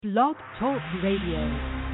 Blog Talk Radio.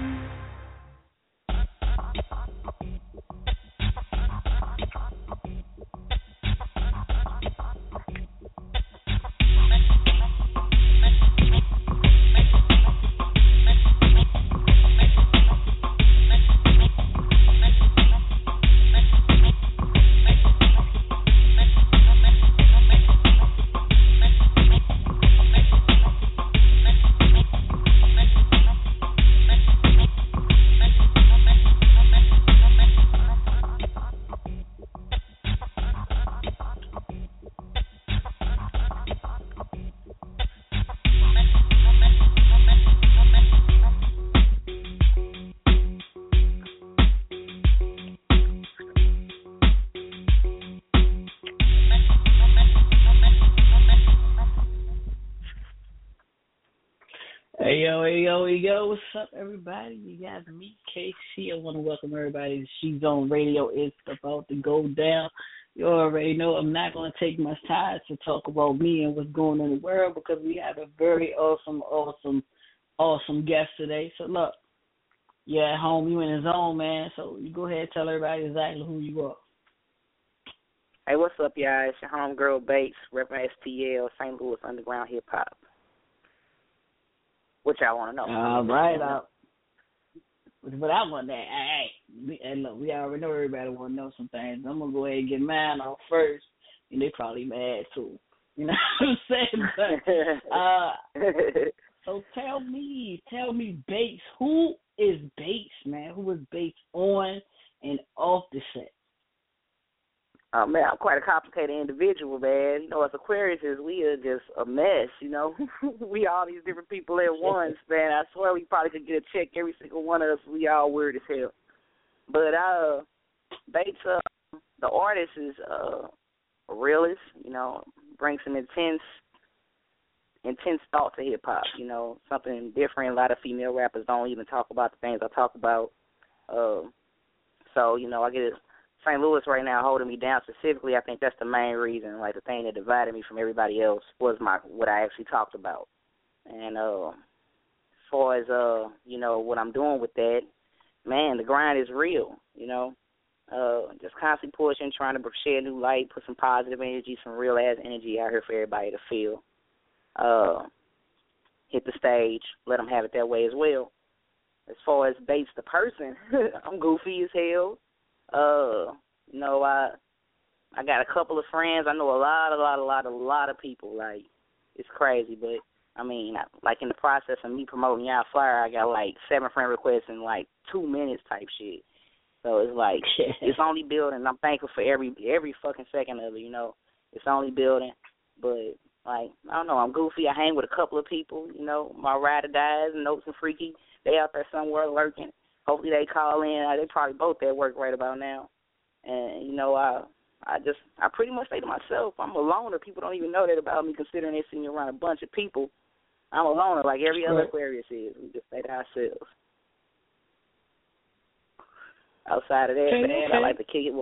Hey yo, what's up, everybody? You got me, KC. I want to welcome everybody to She's On Radio. It's about to go down. You already know I'm not going to take much time to talk about me and what's going on in the world because we have a very awesome guest today. So, look, you're at home, you in the zone, man. So, you go ahead and tell everybody exactly who you are. Hey, what's up, y'all? It's your homegirl Bates, repping STL, St. Louis Underground Hip Hop. What y'all want to know? All right. But I want that. Hey, look, we already know everybody want to know some things. I'm going to go ahead and get mine off first, and they probably mad, too. You know what I'm saying? So tell me, Bates, who is Bates, man? Who is Bates on and off the set? Oh, man, I'm quite a complicated individual, man. You know, as Aquariuses, we are just a mess, you know. We all these different people at once, man. I swear we probably could get a check, every single one of us. We all weird as hell. But Bates, the artist, is a realist, you know, brings some intense thought to hip-hop, you know, something different. A lot of female rappers don't even talk about the things I talk about. So, you know, I get it. St. Louis right now holding me down specifically. I think that's the main reason. Like, the thing that divided me from everybody else was what I actually talked about. And as far as you know, what I'm doing with that, man, the grind is real. You know, just constantly pushing, trying to shed new light, put some positive energy, some real ass energy out here for everybody to feel. Hit the stage, let them have it that way as well. As far as Bates the person, I'm goofy as hell. You know, I got a couple of friends. I know a lot of people. Like, it's crazy, but I mean, like in the process of me promoting y'all flyer, I got like 7 friend requests in like 2 minutes type shit. So it's like it's only building. I'm thankful for every fucking second of it. You know, it's only building. But like, I don't know, I'm goofy. I hang with a couple of people. You know, my ride or dies, Notes and Freaky. They out there somewhere lurking. Hopefully they call in. They probably both at work right about now. And, you know, I pretty much say to myself, I'm a loner. People don't even know that about me considering they see me around a bunch of people. I'm a loner like every other Aquarius is. We just say to ourselves. Outside of that, I like to kick it with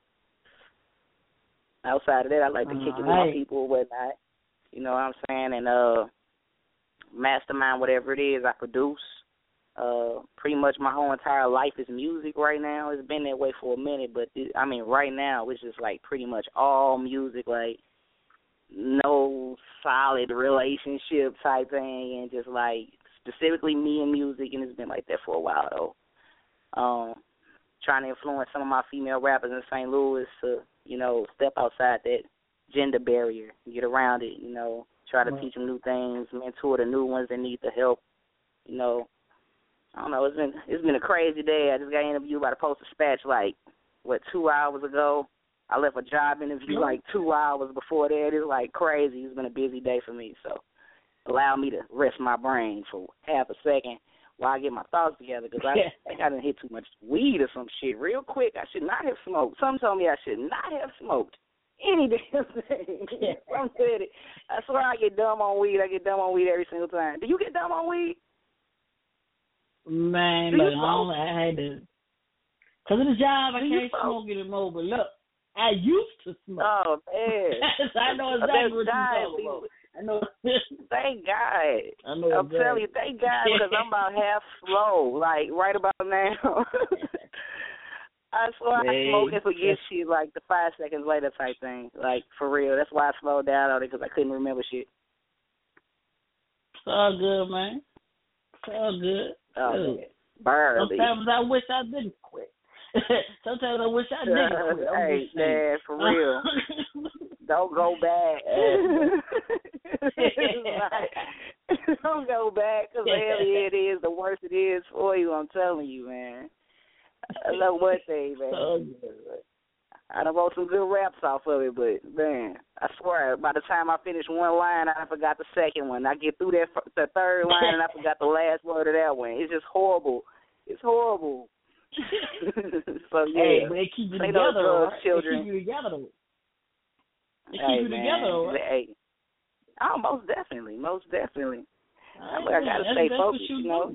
my people or whatnot. You know what I'm saying? And mastermind whatever it is I produce. Pretty much my whole entire life is music right now. It's been that way for a minute, but right now it's just like pretty much all music, like no solid relationship type thing, and just like specifically me and music, and it's been like that for a while though. Trying to influence some of my female rappers in St. Louis to, you know, step outside that gender barrier, get around it, you know, try to teach them new things, mentor the new ones that need the help, you know. I don't know, it's been a crazy day. I just got interviewed by the Post-Dispatch 2 hours ago. I left a job interview 2 hours before that. It's like crazy. It's been a busy day for me, so allow me to rest my brain for half a second while I get my thoughts together, because I think I done hit too much weed or some shit real quick. I should not have smoked. Some told me I should not have smoked any damn thing. Some said it. I swear I get dumb on weed. I get dumb on weed every single time. Do you get dumb on weed? Man, look, I had to, because of the job, I can't smoke anymore, but look, I used to smoke. Oh, man. I know exactly what you're talking about. I know. Thank God. I know. I'm telling you, thank God, because I'm about half slow, like right about now. I swear I smoke and forget shit like the 5 seconds later type thing. Like, for real. That's why I slowed down on it, because I couldn't remember shit. It's all good, man. It's all good. Oh, barely. Sometimes I wish I didn't quit. Sometimes I wish I didn't quit. Hey, man, for real. Don't go back. Don't go back, because the heavier it is, the worse it is for you. I'm telling you, man. I love one thing, man. I done wrote some good raps off of it, but, man, I swear, by the time I finish one line, I forgot the second one. I get through the third line, and I forgot the last word of that one. It's just horrible. It's horrible. So, yeah. Hey, but they keep you together, right? Children. They keep you together, though. They keep you man. together, right? Hey. Oh, most definitely. Most definitely. I got to stay focused, you know.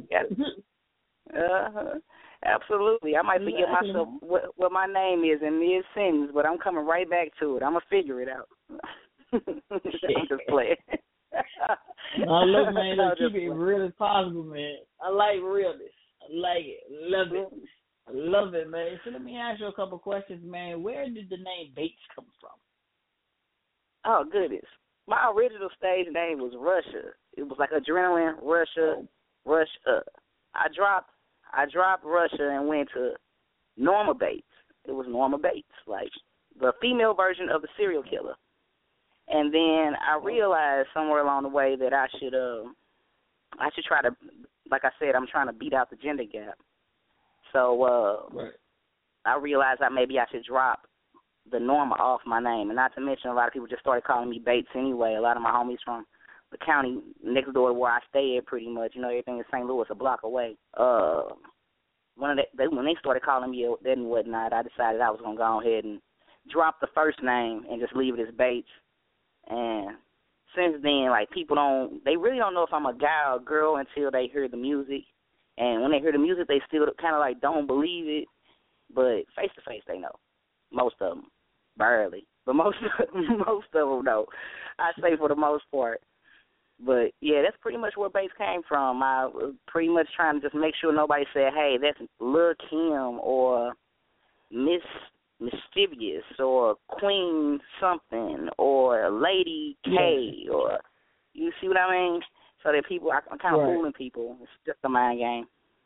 Absolutely. I might forget myself what my name is in mid-sentence, but I'm coming right back to it. I'm going to figure it out. I'm just playing. Look, man, keep it real as possible, man. I like realness. I like it. Love it. I love it, man. So let me ask you a couple questions, man. Where did the name Bates come from? Oh, goodness. My original stage name was Russia. It was like Adrenaline, Russia, Russia. I dropped Russia and went to Norma Bates. It was Norma Bates, like the female version of the serial killer. And then I realized somewhere along the way that I should try to, like I said, I'm trying to beat out the gender gap. So I realized that maybe I should drop the Norma off my name. And not to mention, a lot of people just started calling me Bates anyway. A lot of my homies from the county next door to where I stay at, pretty much, you know, everything in St. Louis, a block away. When they started calling me that and whatnot, I decided I was going to go ahead and drop the first name and just leave it as Bates. And since then, like, they really don't know if I'm a guy or a girl until they hear the music. And when they hear the music, they still kind of like don't believe it. But face to face, they know. Most of them, barely, but most of them know. I say for the most part. But yeah, that's pretty much where Bates came from. I was pretty much trying to just make sure nobody said, "Hey, that's Lil' Kim or Miss Mischievous or Queen something or Lady K or you see what I mean." So that people, I'm kind of fooling people. It's just a mind game.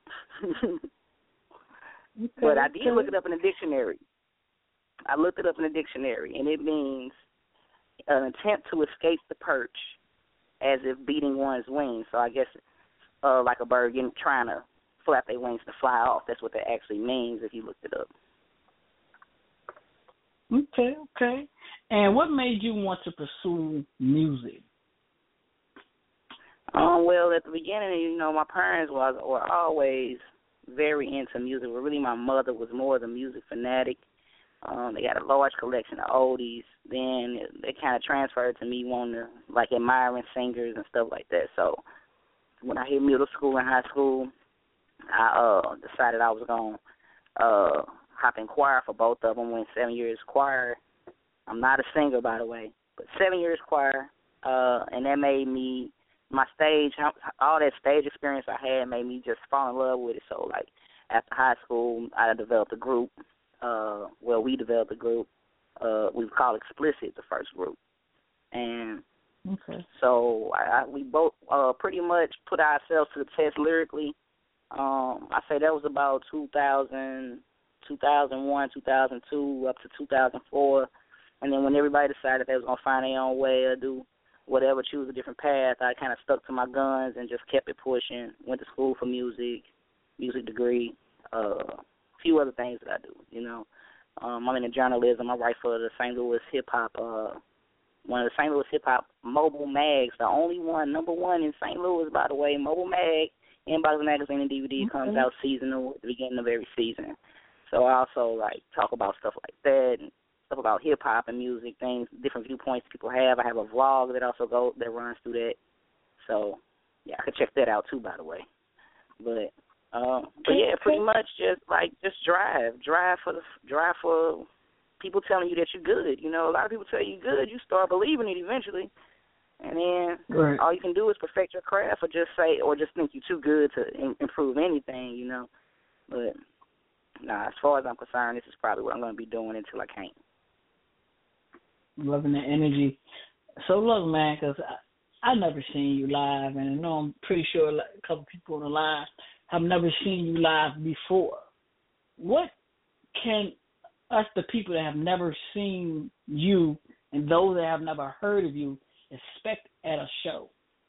But I did look it up in the dictionary. I looked it up in the dictionary, and it means an attempt to escape the perch as if beating one's wings. So I guess like a bird trying to flap their wings to fly off. That's what that actually means if you looked it up. Okay. And what made you want to pursue music? Well, at the beginning, you know, my parents were always very into music. But really, my mother was more the music fanatic. They got a large collection of oldies. Then they kind of transferred to me wanting to, like, admiring singers and stuff like that. So when I hit middle school and high school, I decided I was going to hop in choir for both of them. Went 7 years choir. I'm not a singer, by the way, but 7 years choir. And that made me, all that stage experience I had made me just fall in love with it. So, like, after high school, I developed a group. We developed a group. We called Explicit, the first group. And so we both pretty much put ourselves to the test lyrically. I say that was about 2000, 2001, 2002, up to 2004. And then when everybody decided they was going to find their own way or do whatever, choose a different path, I kind of stuck to my guns and just kept it pushing. Went to school for music degree, a few other things that I do, you know. I'm into journalism. I write for the St. Louis Hip Hop, one of the St. Louis Hip Hop mobile mags, the only one, number one in St. Louis, by the way, mobile mag, inbox magazine and DVD comes out seasonal at the beginning of every season. So I also, like, talk about stuff like that and stuff about hip hop and music, things, different viewpoints people have. I have a vlog that runs through that. So yeah, I could check that out too, by the way. But yeah, pretty much just drive for people telling you that you're good. You know, a lot of people tell you you're good, you start believing it eventually. And then right. all you can do is perfect your craft, or just think you're too good to improve anything, But nah, as far as I'm concerned, this is probably what I'm going to be doing until I can't. Loving the energy. So look, man, because I never seen you live, and I know I'm pretty sure a couple people on the line have never seen you live before. What can us, the people that have never seen you, and those that have never heard of you, expect at a show?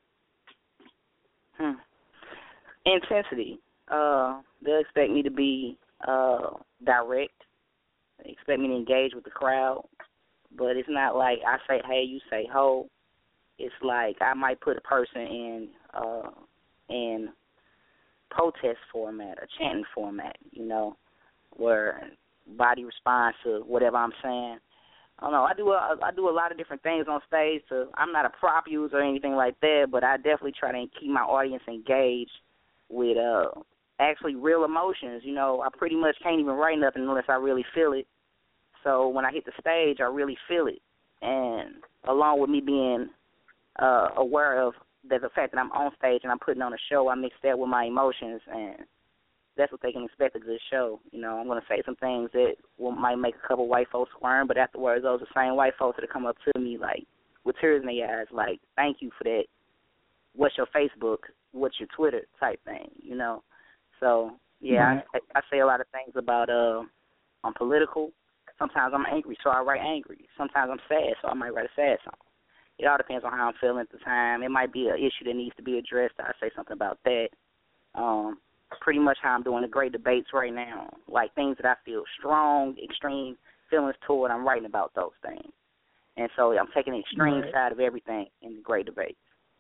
Intensity. They'll expect me to be direct. They expect me to engage with the crowd. But it's not like I say hey, you say ho. It's like I might put a person in protest format, a chanting format, where body responds to whatever I'm saying. I don't know. I do a lot of different things on stage. So I'm not a prop user or anything like that, but I definitely try to keep my audience engaged with actually real emotions. I pretty much can't even write nothing unless I really feel it. So when I hit the stage, I really feel it. And along with me being aware of the fact that I'm on stage and I'm putting on a show, I mix that with my emotions, and that's what they can expect, a good show. I'm going to say some things that might make a couple white folks squirm, but afterwards, those are the same white folks that come up to me, like, with tears in their eyes, like, thank you for that. What's your Facebook? What's your Twitter type thing, So, yeah, I say a lot of things about I'm political. Sometimes I'm angry, so I write angry. Sometimes I'm sad, so I might write a sad song. It all depends on how I'm feeling at the time. It might be an issue that needs to be addressed. I say something about that. Pretty much how I'm doing the great debates right now, like things that I feel strong, extreme feelings toward, I'm writing about those things. And so I'm taking the extreme side of everything in the great debates.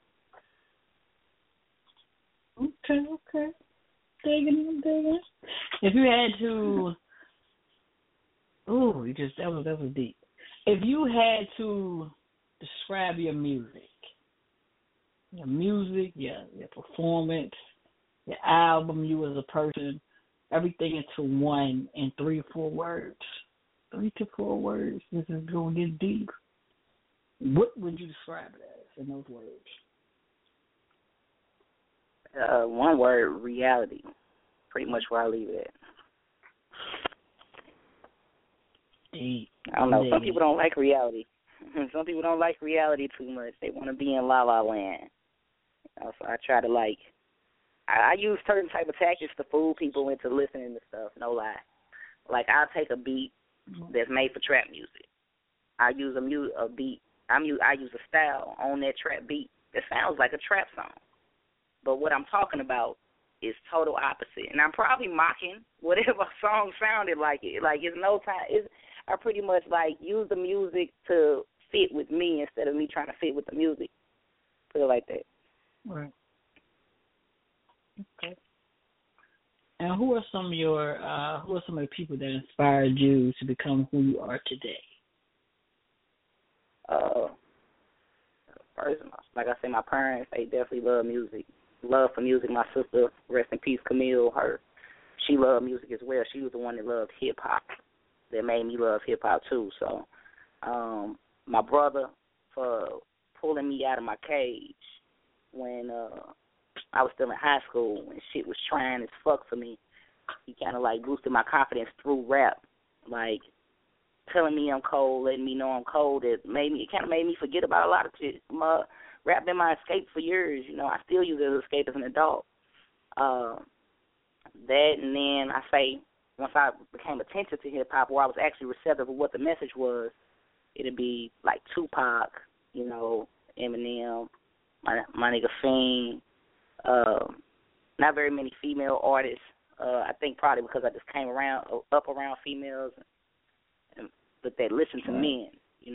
Okay. Digging. If you had to, that was deep. If you had to describe your music, your performance, your album, you as a person, everything into one in 3 or 4 words. 3 to 4 words. This is going to get deep. What would you describe it as in those words? One word, reality. Pretty much where I leave it. Deep. I don't know. Some people don't like reality. Some people don't like reality too much. They want to be in La La Land. So I try to I use certain type of tactics to fool people into listening to stuff. No lie. Like I'll take a beat that's made for trap music. I use a beat. I use a style on that trap beat that sounds like a trap song. But what I'm talking about is total opposite. And I'm probably mocking whatever song sounded like it. Like it's no time. I pretty much use the music to fit with me instead of me trying to fit with the music. Put it like that. Right. Okay. And who are some of the people that inspired you to become who you are today? First, like I say, my parents, they definitely love music. Love for music. My sister, rest in peace, Camille, she loved music as well. She was the one that loved hip hop. That made me love hip hop too. So, my brother for pulling me out of my cage when I was still in high school when shit was trying as fuck for me. He kind of boosted my confidence through rap, telling me I'm cold, letting me know I'm cold. It kind of made me forget about a lot of shit. Rap been my escape for years. I still use it as an escape as an adult. That, and then I say once I became attentive to hip hop, where I was actually receptive of what the message was, it'd be like Tupac, Eminem, my nigga Fiend. Not very many female artists. I think probably because I just came up around females, but that listen to men,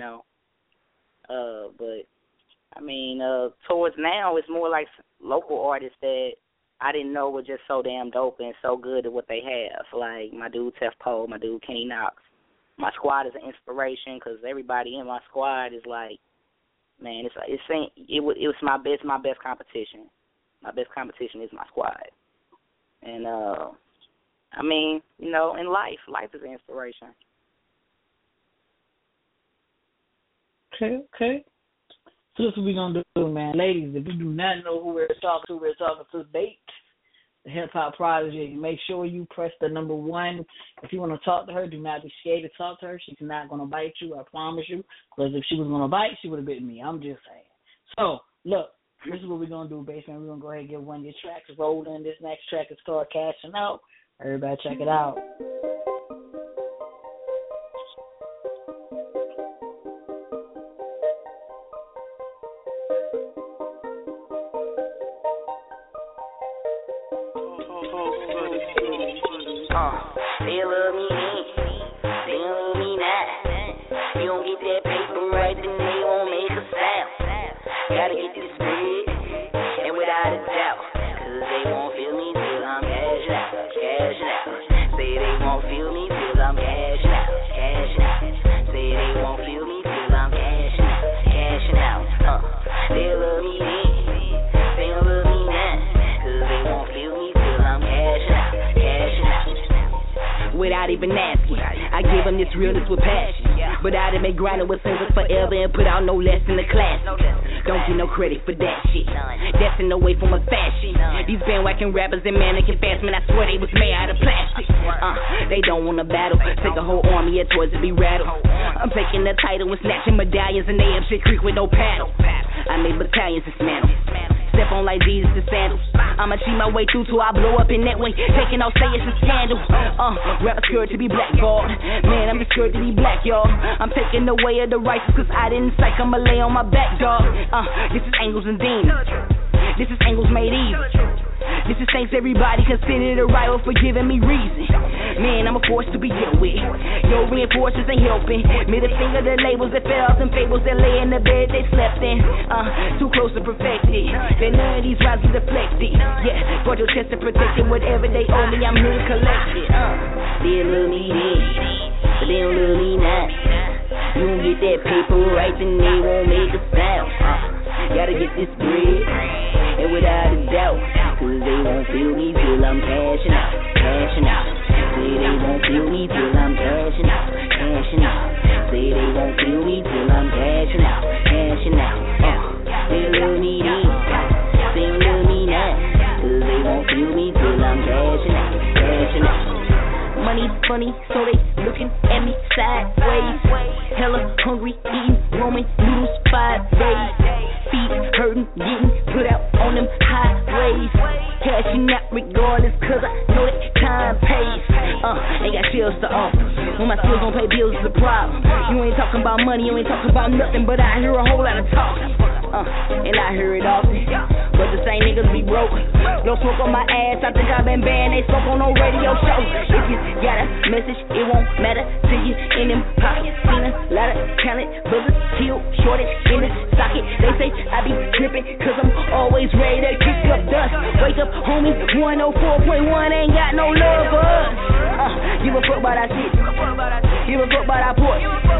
But I mean, towards now, it's more like local artists that I didn't know were just so damn dope and so good at what they have. Like my dude Tef Poe, my dude Kenny Knox. My squad is an inspiration because everybody in my squad is man, it was my best competition. My best competition is my squad. And I mean, in life is an inspiration. Okay. So that's what we're going to do, man. Ladies, if you do not know who we're talking to date, the hip-hop prodigy. Make sure you press the number 1. If you want to talk to her, do not be scared to talk to her. She's not going to bite you, I promise you, because if she was going to bite, she would have bitten me. I'm just saying. So, look, this is what we're going to do, basement. We're going to go ahead and get one of your tracks rolling. This next track is called Cashing Out. Everybody check it out. They love me then, they love me now. You don't get that paper right, then they won't make a sound. Gotta get this bread, and without a doubt, cause they won't feel me till I'm cashing out, cashing out. Say they won't feel me till I'm cashing out, cashing out. Say they won't feel me till I'm cashing out, cashing out. They love me then, they don't love me now, cause they won't feel me till I'm cashing out, cashing out. Without even asking, I give them this realness with passion. But I done been grinding with singles forever and put out no less than the class. Don't get no credit for that shit. That's in no way from a fashion. These bandwagon rappers and mannequin fast, man, I swear they was made out of plastic. They don't want to battle. Take a whole army of toys to be rattled. I'm taking the title and snatching medallions and they up shit creek with no paddle. I made battalions dismantle. Step on like Jesus and sandals. I'ma cheat my way through till I blow up in that way. Taking off, say it's a scandal. Rapper scared to be blackballed. Man, I'm just scared to be black, y'all. I'm taking the way of the righteous cause I didn't psych. I'ma lay on my back, dog. This is angles and demons. This is angles made evil. This is thanks everybody consider the rival for giving me reason. Man, I'm a force to be dealt with. Yo, reinforcers ain't helping. Middle finger the labels that fell off and fables that lay in the bed they slept in. Too close to perfected. Then none of these rhymes are deflected. Yeah, guard your chest to protect it. Whatever they owe me, I'm here to collect it. They love me then, but they don't love me now. You don't get that paper right, then they won't make a sound. Gotta get this bread, and without a doubt, cause they won't feel me till I'm cashing out, cashing out. Say they won't feel me till I'm cashing out, cashing out. Say they won't feel me till I'm cashing out, cashing out. They love me then, they don't love me now, cause they won't feel me till I'm cashing out, cashing out. Money's funny, so they looking at me sideways. Hella hungry, eating Roman noodles 5 days. Feet hurting, getting put out on them highways. Cashing out regardless, cause I know that time pays. Ain't got shells to offer. When my skills don't pay bills, it's a problem. You ain't talking about money, you ain't talking about nothing, but I hear a whole lot of talking. And I hear it often, but the same niggas be broke. Don't smoke on my ass, I think I've been banned. They smoke on no radio show. If you got a message, it won't matter to you in them pockets. Seen a lot of talent, brothers killed, shorted in the socket. They say I be tripping, cause I'm always ready to kick up dust. Wake up, homie, 104.1 ain't got no love for us. Give a fuck about our shit, give a fuck about our porch.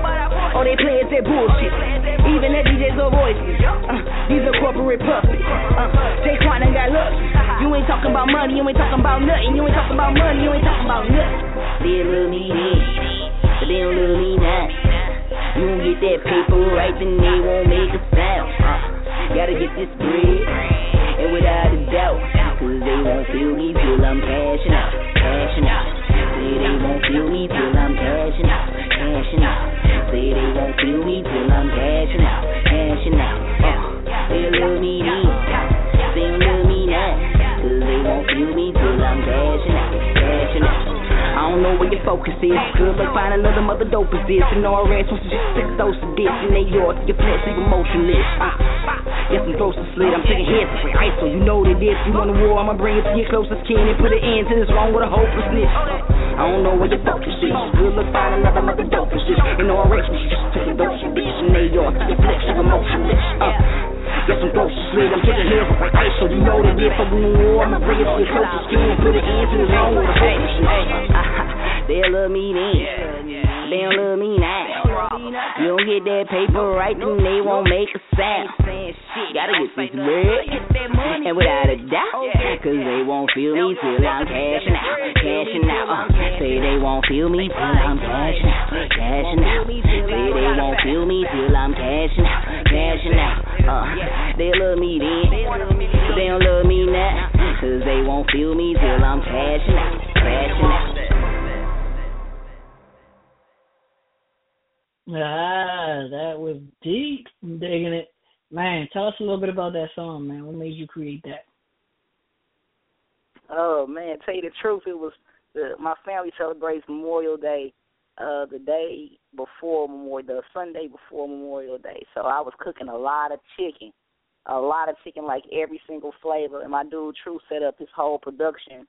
Oh, they playing that bullshit, even the DJs are voices. These are corporate puppets. J-Quan ain't got luck. You ain't talking about money, you ain't talking about nothing. You ain't talking about money, you ain't talking about nothing. They love me then, but they don't love me now. You don't get that paper right, then they won't make a sound. Gotta get this bread, and without a doubt, cause they won't feel me till I'm cashing out, cashing out. Say they won't feel me till I'm cashing out, cashing out. Say they won't feel me till I'm cashing out, cashing out. They love me then, they don't love me now, cause they won't feel me till I'm cashing out, cashing out. I don't know where your focus is. Good luck find another mother dope as this. And all rats wants to just take a dose of this. In New York, your flesh even motionless. Yes, I'm close to slit. I'm taking heads for ice, so you know that this. You want a war, I'ma bring it to your closest kin and put an end to this wrong with a hopelessness. I don't know where your focus is. Good luck find another mother dope as this. And all rats wants to just take a dose of this. In New York, your flesh even motionless. Yes, I'm close to slit. I'm taking heads for ice, so you know that this. I'm in war, I'ma bring it to your closest kin and put an end to this wrong with a hopelessness. They love me then, they don't love me now. You don't get that paper right, then they won't make a sound. Gotta get this bread, and without a doubt, cause they won't feel me till I'm cashing out, cashing out. Say they won't feel me till I'm cashing out, cashing out. Say they won't feel me till I'm cashing out, cashing out. They love me then, but they don't love me now, 'cause they won't feel me till I'm crashing out. That was deep. I'm digging it. Man, tell us a little bit about that song, man. What made you create that? Oh, man, tell you the truth, it was my family celebrates Memorial Day the day before the Sunday before Memorial Day. So I was cooking a lot of chicken, like every single flavor. And my dude, True, set up his whole production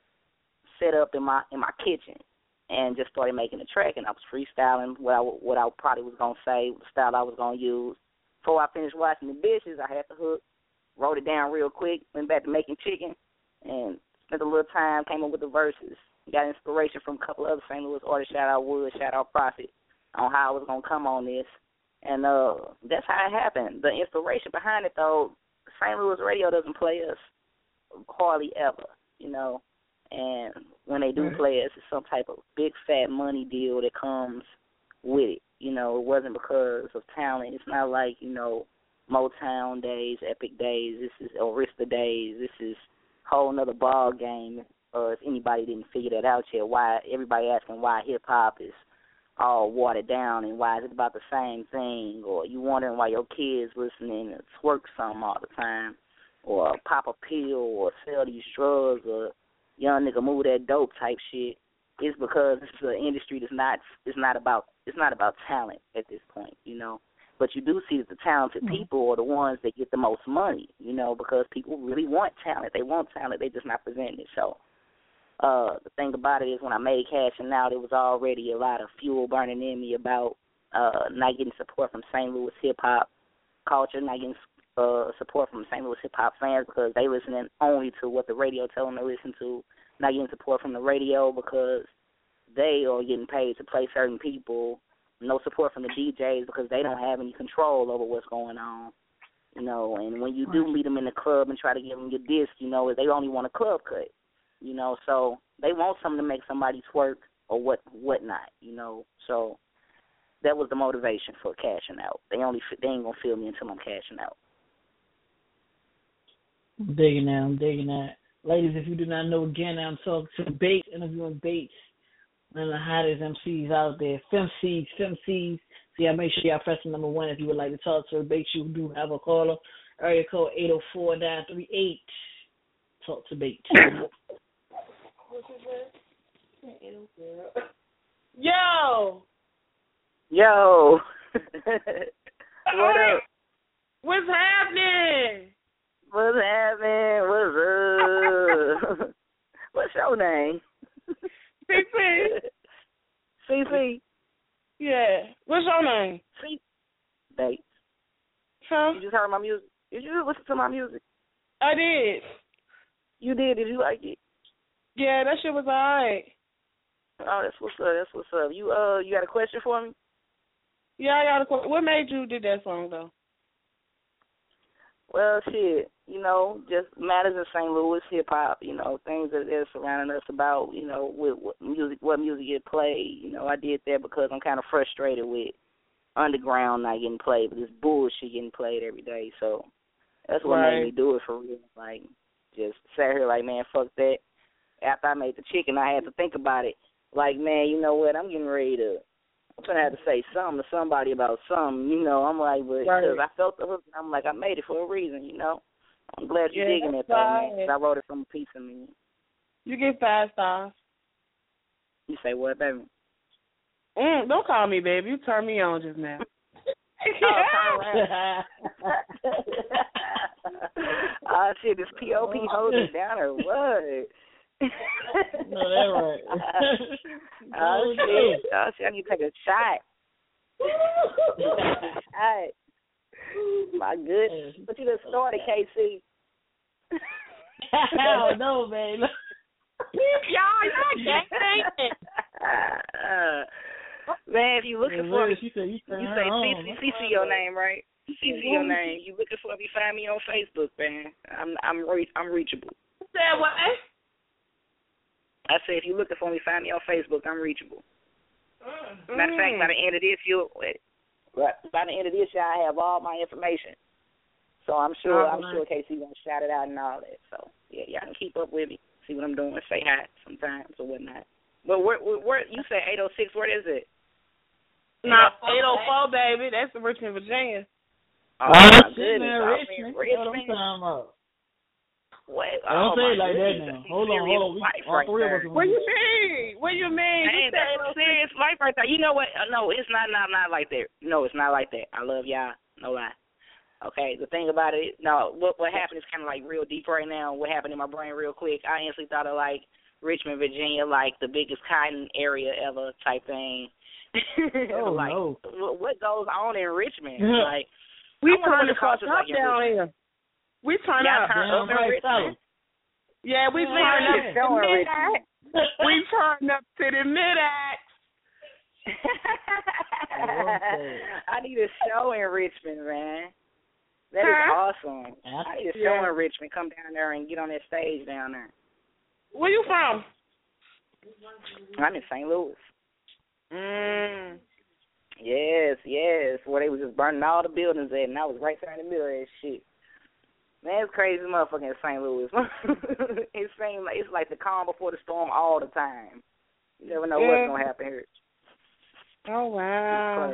set up in my kitchen and just started making a track. And I was freestyling what I probably was going to say, the style I was going to use. Before I finished washing the dishes, I had the hook, wrote it down real quick, went back to making chicken, and spent a little time, came up with the verses. Got inspiration from a couple other St. Louis artists, shout out Wood, shout out Prophet, on how I was going to come on this. And that's how it happened. The inspiration behind it, though, St. Louis radio doesn't play us hardly ever, you know. And when they do play us, it's some type of big, fat money deal that comes with it. You know, it wasn't because of talent. It's not like, you know, Motown days, Epic days, this is Arista days. This is a whole nother ball game. If anybody didn't figure that out yet, why everybody asking why hip-hop is all watered down and why is it about the same thing, or you wondering why your kids listening to twerk something all the time, or pop a pill, or sell these drugs, or young nigga move that dope type shit. It's because this is an industry that's not about talent at this point, you know. But you do see that the talented people are the ones that get the most money, you know, because people really want talent. They want talent. They just not presenting it. So the thing about it is when I made Cashing Out, it was already a lot of fuel burning in me about not getting support from St. Louis hip-hop culture, not getting support from St. Louis hip-hop fans because they listening only to what the radio tell them to listen to, not getting support from the radio because they are getting paid to play certain people, no support from the DJs because they don't have any control over what's going on, you know. And when you do meet them in the club and try to give them your disc, you know, they only want a club cut, you know. So they want something to make somebody twerk or whatnot, you know. So that was the motivation for Cashing Out. They ain't gonna feel me until I'm cashing out. I'm digging that. Ladies, if you do not know, again, I'm talking to Bates, interviewing Bates, one of the hottest MCs out there, FemCs. So yeah, make sure y'all press the number 1 if you would like to talk to Bates. You do have a caller. Area code 804-938. Talk to Bates. Yo. What up? What's happening? What's happening? What's up? What's your name? CC. Yeah. What's your name? Bates. Huh? You just heard my music? Did you listen to my music? I did. You did? Did you like it? Yeah, that shit was alright. Oh, that's what's up. You got a question for me? Yeah, I got a question. What made you do that song though? Well, shit, you know, just matters in St. Louis, hip-hop, you know, things that are surrounding us about, you know, what music get played. You know, I did that because I'm kind of frustrated with underground not getting played, but this bullshit getting played every day. So that's what made me do it for real. Like, just sat here like, man, fuck that. After I made the chicken, I had to think about it. Like, man, you know what, I'm going to have to say something to somebody about something, you know. I'm like, but because I felt the hook, I'm like, I made it for a reason, you know. I'm glad you're digging it, though, man, 'cause I wrote it from a piece of me. You get 5 stars. You say what, baby? Don't call me baby. You turned me on just now. Oh, shit, this POP holding it down or what? No, that's right. Oh, shit, I need to take a shot. My goodness. But you just started, KC. I don't know, man. Y'all gang. Man, if you looking for me, you say CC your name, right? CC your name. You looking for me? Find me on Facebook, man. I'm reachable. Say what? I said, if you're looking for me, find me on Facebook. I'm reachable. Matter of fact, by the end of this, y'all have all my information. So I'm sure KC gonna shout it out and all that. So yeah, y'all can keep up with me, see what I'm doing, say hi sometimes or whatnot. But where you say 806? Where is it? No, 804, baby. That's in Richmond, Virginia. Oh my shit, goodness, man, Richmond. What I'm talking about? Wait, don't say it like that now. Hold on. All three of us. What do you mean? What do you mean? Hey, that's serious life right there. You know what? No, it's not like that. No, it's not like that. I love y'all. No lie. Okay, the thing about it, no, what happened is kind of like real deep right now. What happened in my brain real quick, I instantly thought of like Richmond, Virginia, like the biggest cotton area ever type thing. Oh, like, no. What goes on in Richmond? Like, we turn the fuck up like down here. We turn up. Up in Richmond. Yeah, we turn up to the mid-act. We turn up to the mid-act. I need a show in Richmond, man. That is awesome. I need a show in Richmond. Come down there and get on that stage down there. Where you from? I'm in St. Louis. Yes. Where they was just burning all the buildings at, and I was right there in the middle of that shit. Man, it's crazy motherfucking in St. Louis. It seems like it's like the calm before the storm all the time. You never know what's going to happen here. Oh, wow.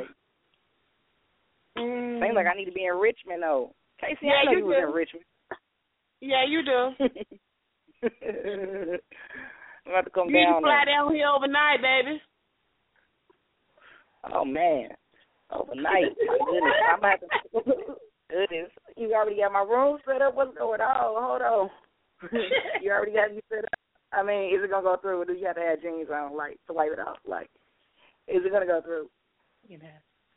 Seems like I need to be in Richmond, though. Casey, I know you was in Richmond. Yeah, you do. I'm about to come you down. You fly down here overnight, baby. Oh, man. Overnight. My goodness. I'm about to... Goodness. You already got my room set up? What's going on? Hold on. You already got me set up? I mean, is it going to go through, or do you have to have jeans on, like, to wipe it off? Like, is it going to go through? You know.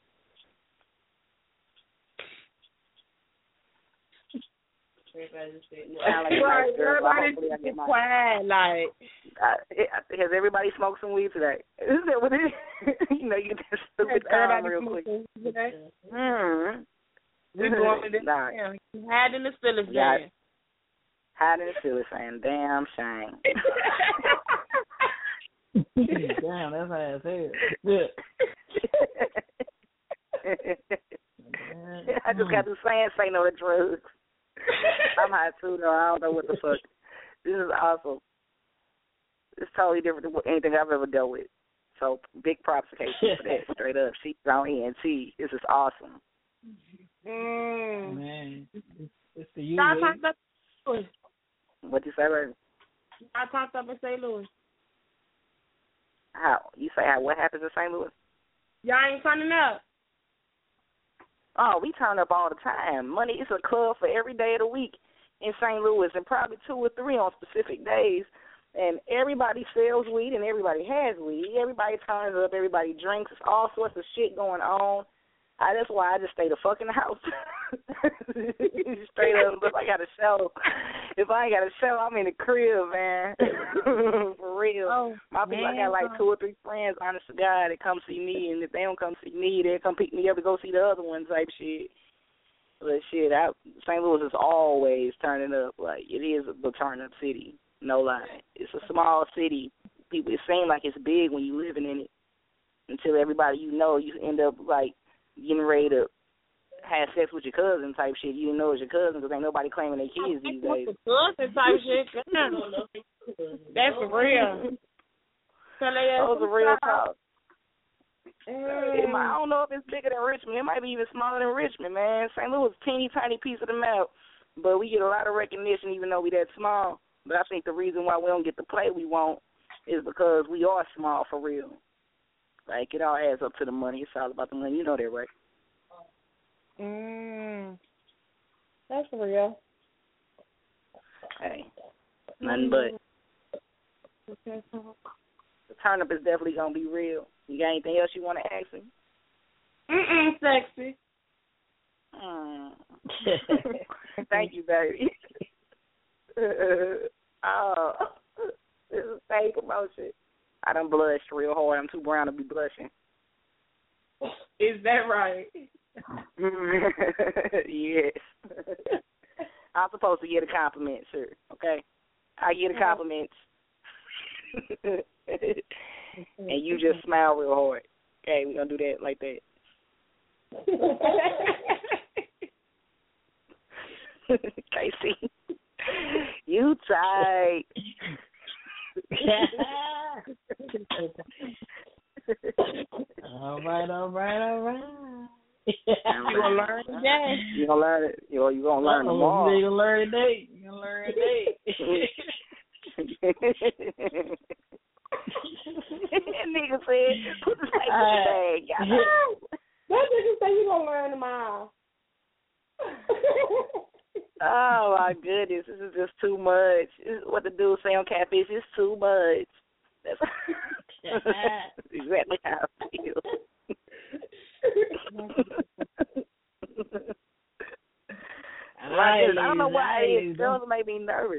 Everybody quiet, like. Has everybody smoked some weed today? Is that what it is? You know, you get that stupid calm real quick. Mm-hmm. We're going to this hiding in the Steelers game. Hiding in the Steelers fan. Damn shame. Damn, that's how it's here. I just got to say no to drugs. I'm high too, though. I don't know what the fuck. This is awesome. It's totally different than anything I've ever dealt with. So big props to Casey for that. Straight up, she's on ENT. This is awesome. Man, it's the you. What you say, baby? I talked up in St. Louis. How? You say how? What happens in St. Louis? Y'all ain't turning up. Oh, we turn up all the time. Money is a club for every day of the week in St. Louis, and probably 2 or 3 on specific days. And everybody sells weed, and everybody has weed. Everybody turns up. Everybody drinks. There's all sorts of shit going on. That's why I just stay the fuck in the house. Straight up, if I got a show. If I ain't got a show, I'm in the crib, man. For real. Oh, my people, I got like 2 or 3 friends, honest to God, that come see me, and if they don't come see me, they'll come pick me up and go see the other one type shit. But shit, St. Louis is always turning up. Like, it is the turn-up city. No lie. It's a small city. People, it seems like it's big when you living in it. Until everybody you know, you end up, like, getting ready to have sex with your cousin type shit. You know it's your cousin because ain't nobody claiming their kids these days. Cousin type shit. That's real. Those are real talk. I don't know if it's bigger than Richmond. It might be even smaller than Richmond, man. St. Louis is a teeny tiny piece of the map, but we get a lot of recognition even though we that small. But I think the reason why we don't get the play we want is because we are small for real. Like, it all adds up to the money. It's all about the money. You know that, right? That's real. Hey, nothing but. The turn-up is definitely going to be real. You got anything else you want to ask me? Sexy. Thank you, baby. Oh, this is fake emotion. I done blushed real hard. I'm too brown to be blushing. Is that right? Yes. I'm supposed to get a compliment, sir. Okay? I get a compliment. And you just smile real hard. Okay, we're going to do that like that. Casey, you tight. All right. You gonna learn today. You gonna learn it. You gonna learn tomorrow. You gonna learn today. Nigga said, put the snake in the bag. That nigga say you gonna learn tomorrow. Oh my goodness, this is just too much. This is what the dude say on Catfish, it's too much. That's exactly how I feel. I don't know why girls make me nervous.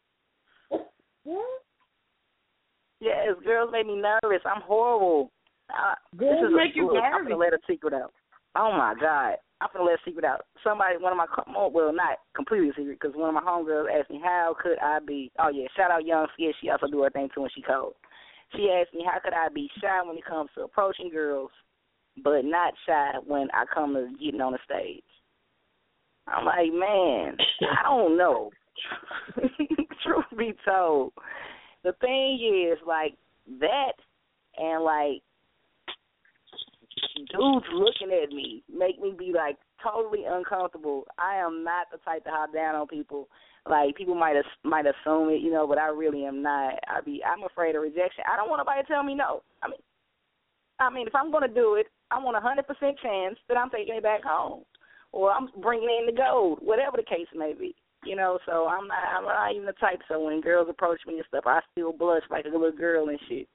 Yes, girls make me nervous. I'm horrible. Girls make you nervous. I'm gonna let a secret out. Oh my God, I'm gonna let a secret out. Not completely a secret, because one of my homegirls asked me how could I be. Oh yeah, shout out Young Ski. She also do her thing too when she cold. She asked me how could I be shy when it comes to approaching girls, but not shy when I come to getting on the stage. I'm like, man, I don't know. Truth be told, the thing is, like, that and, like, dudes looking at me make me be, like, totally uncomfortable. I am not the type to hop down on people. Like, people might assume it, but I really am not. I'm afraid of rejection. I don't want nobody to tell me no. I mean, if I'm going to do it, I want 100% chance that I'm taking it back home, or I'm bringing in the gold, whatever the case may be. So I'm not even the type. So when girls approach me and stuff, I still blush like a little girl and shit.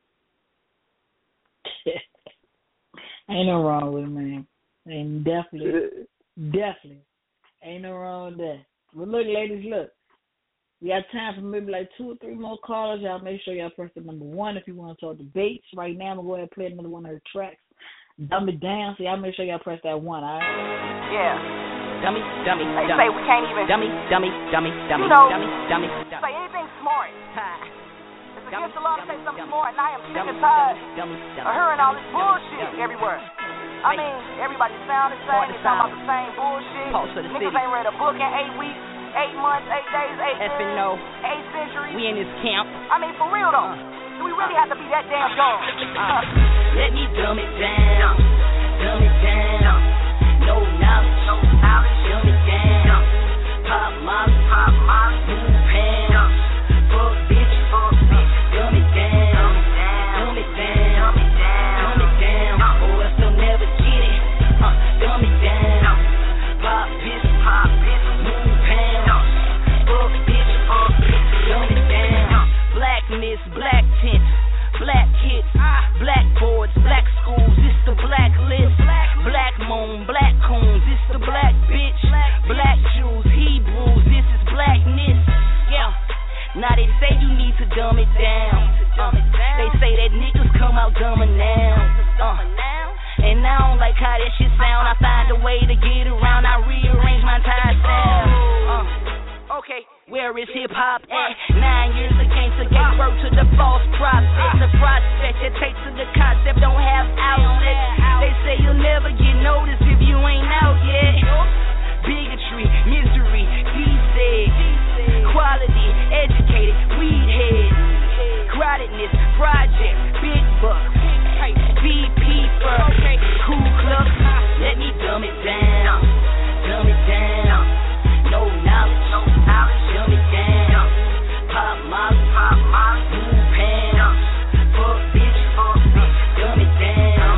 Ain't no wrong with it, man. Ain't definitely ain't no wrong with that. But look, ladies, we got time for maybe like 2 or 3 more callers. Y'all make sure y'all press the number 1 if you want to talk debates. Right now, I'm going to go ahead and play another one of her tracks. Dumb It Down, so y'all make sure y'all press that 1, all right? Yeah. Dummy. They say we can't even. Dummy. Say anything smart. It's against the law to say something smart, and I am sick and tired of hearing all this bullshit everywhere. I mean, everybody sound the same. They talking about the same bullshit. Niggas ain't read a book in 8 weeks, 8 months, 8 days, 8 years, 8 centuries. We in this camp. I mean, for real though. Do we really have to be that damn dumb? Let me dumb it down. No knowledge, dumb it down. Pop molly, move hands. Fuck bitch, dumb it down. Dumb it down. Or else they'll never get it. Dumb it down. Pop bitch, move hands. Fuck bitch, dumb it down. Blackness, black tint, black kids, blackboards, black schools. It's the black list. Black moon, black coons, it's the black bitch. Black Jews, Hebrews, this is blackness. Yeah. Now they say you need to dumb it down. They say that niggas come out dumber now. And I don't like how that shit sound. I find a way to get around. I rearrange my entire style. Okay, where is hip hop at? 9 years against the gate, work to the false prospect. The prospect that takes to the concept don't have outlets. They say you'll never get noticed if you ain't out yet. Bigotry, misery, D-Seg, quality, educated, weed head, groundedness, project, big bucks, BP first, Ku Klux. Let me dumb it down. No knowledge, dumb it down. Pop molly, move hands. Fuck bitch, dumb it down.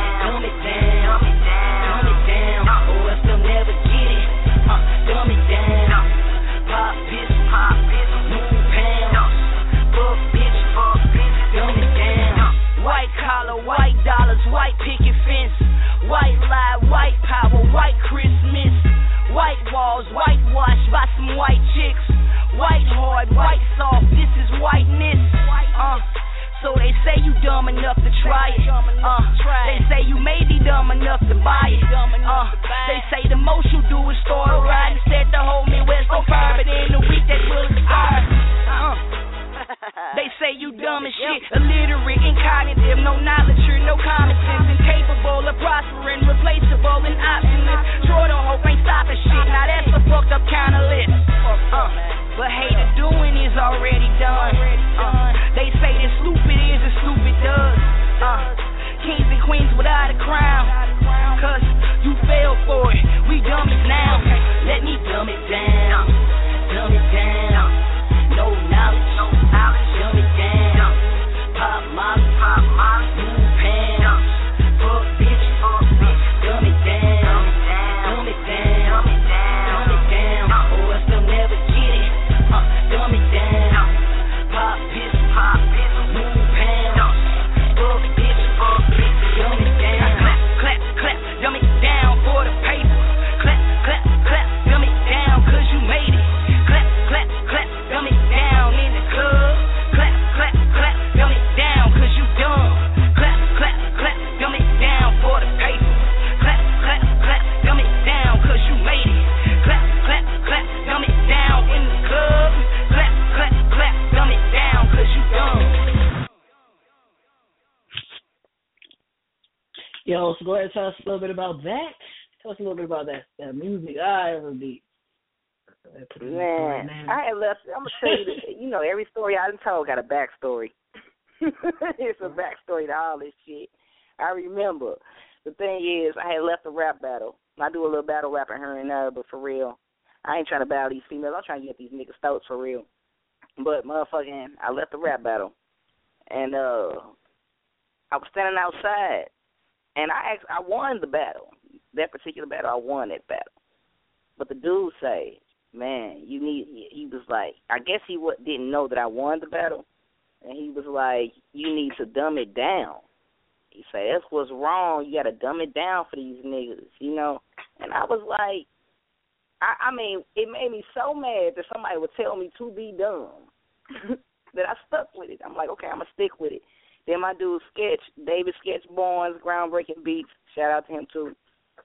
Or else they'll never get it. Dumb it down. Pop bitch, move hands. Fuck bitch, dumb it down. White collar, white dollars, white picket fence. White lie, white power, white Christmas. White walls, whitewashed by some white chicks. White hard, white soft, this is whiteness. So they say you dumb enough to try it. They say you may be dumb enough to buy it. They say the most you do is start a ride and set the whole Midwest on fire, but in a week that will expire. They say you dumb as shit. Illiterate, incognitive, no knowledge or no common sense. Incapable of prospering, replaceable and optionless. Sure the hope ain't stopping shit. Now that's a fucked up kind of list. But hey, the doing is already done. They say that stupid is as stupid does. Kings and queens without a crown. Cause you fell for it. We dummies now. Let me dumb it down. Dumb it down. No knowledge. Dumb it down. Pop molly. Move pounds. Fuck bitch. Dumb it down. Dumb it down. Dumb it down. Or else they'll never get it. Dumb it down. Pop bitch. Move pounds. Fuck bitch. Dumb it down. Clap, clap. Dumb it down for the paper. Clap, clap, clap. Dumb it down cause you made it. Clap, clap, clap. Dumb it down in the club. Clap, clap, clap. Dumb it down cause you dumb. Clap, clap, clap. Dumb it down for the paper. Clap, clap, clap. Dumb it down cause you made it. Clap, clap, clap. Dumb it down in the club. Clap, clap, clap. Dumb it down cause you dumb. Yo, so go ahead and tell us a little bit about that. Tell us a little bit about that music I ever beat. Man, I had left. I'm gonna tell you, every story I done told got a backstory. It's a backstory to all this shit. I remember. The thing is, I had left a rap battle. I do a little battle rapping here and there, but for real, I ain't trying to battle these females. I'm trying to get these niggas throats for real. But motherfucking, I left the rap battle, and I was standing outside, and I won the battle. That particular battle, I won that battle. But the dude say, man, he was like, I guess he didn't know that I won the battle. And he was like, you need to dumb it down. He said, that's what's wrong. You got to dumb it down for these niggas, And I was like, I mean, it made me so mad that somebody would tell me to be dumb that I stuck with it. I'm like, okay, I'm going to stick with it. Then my dude Sketch, David Sketch Barnes, Groundbreaking Beats, shout out to him too.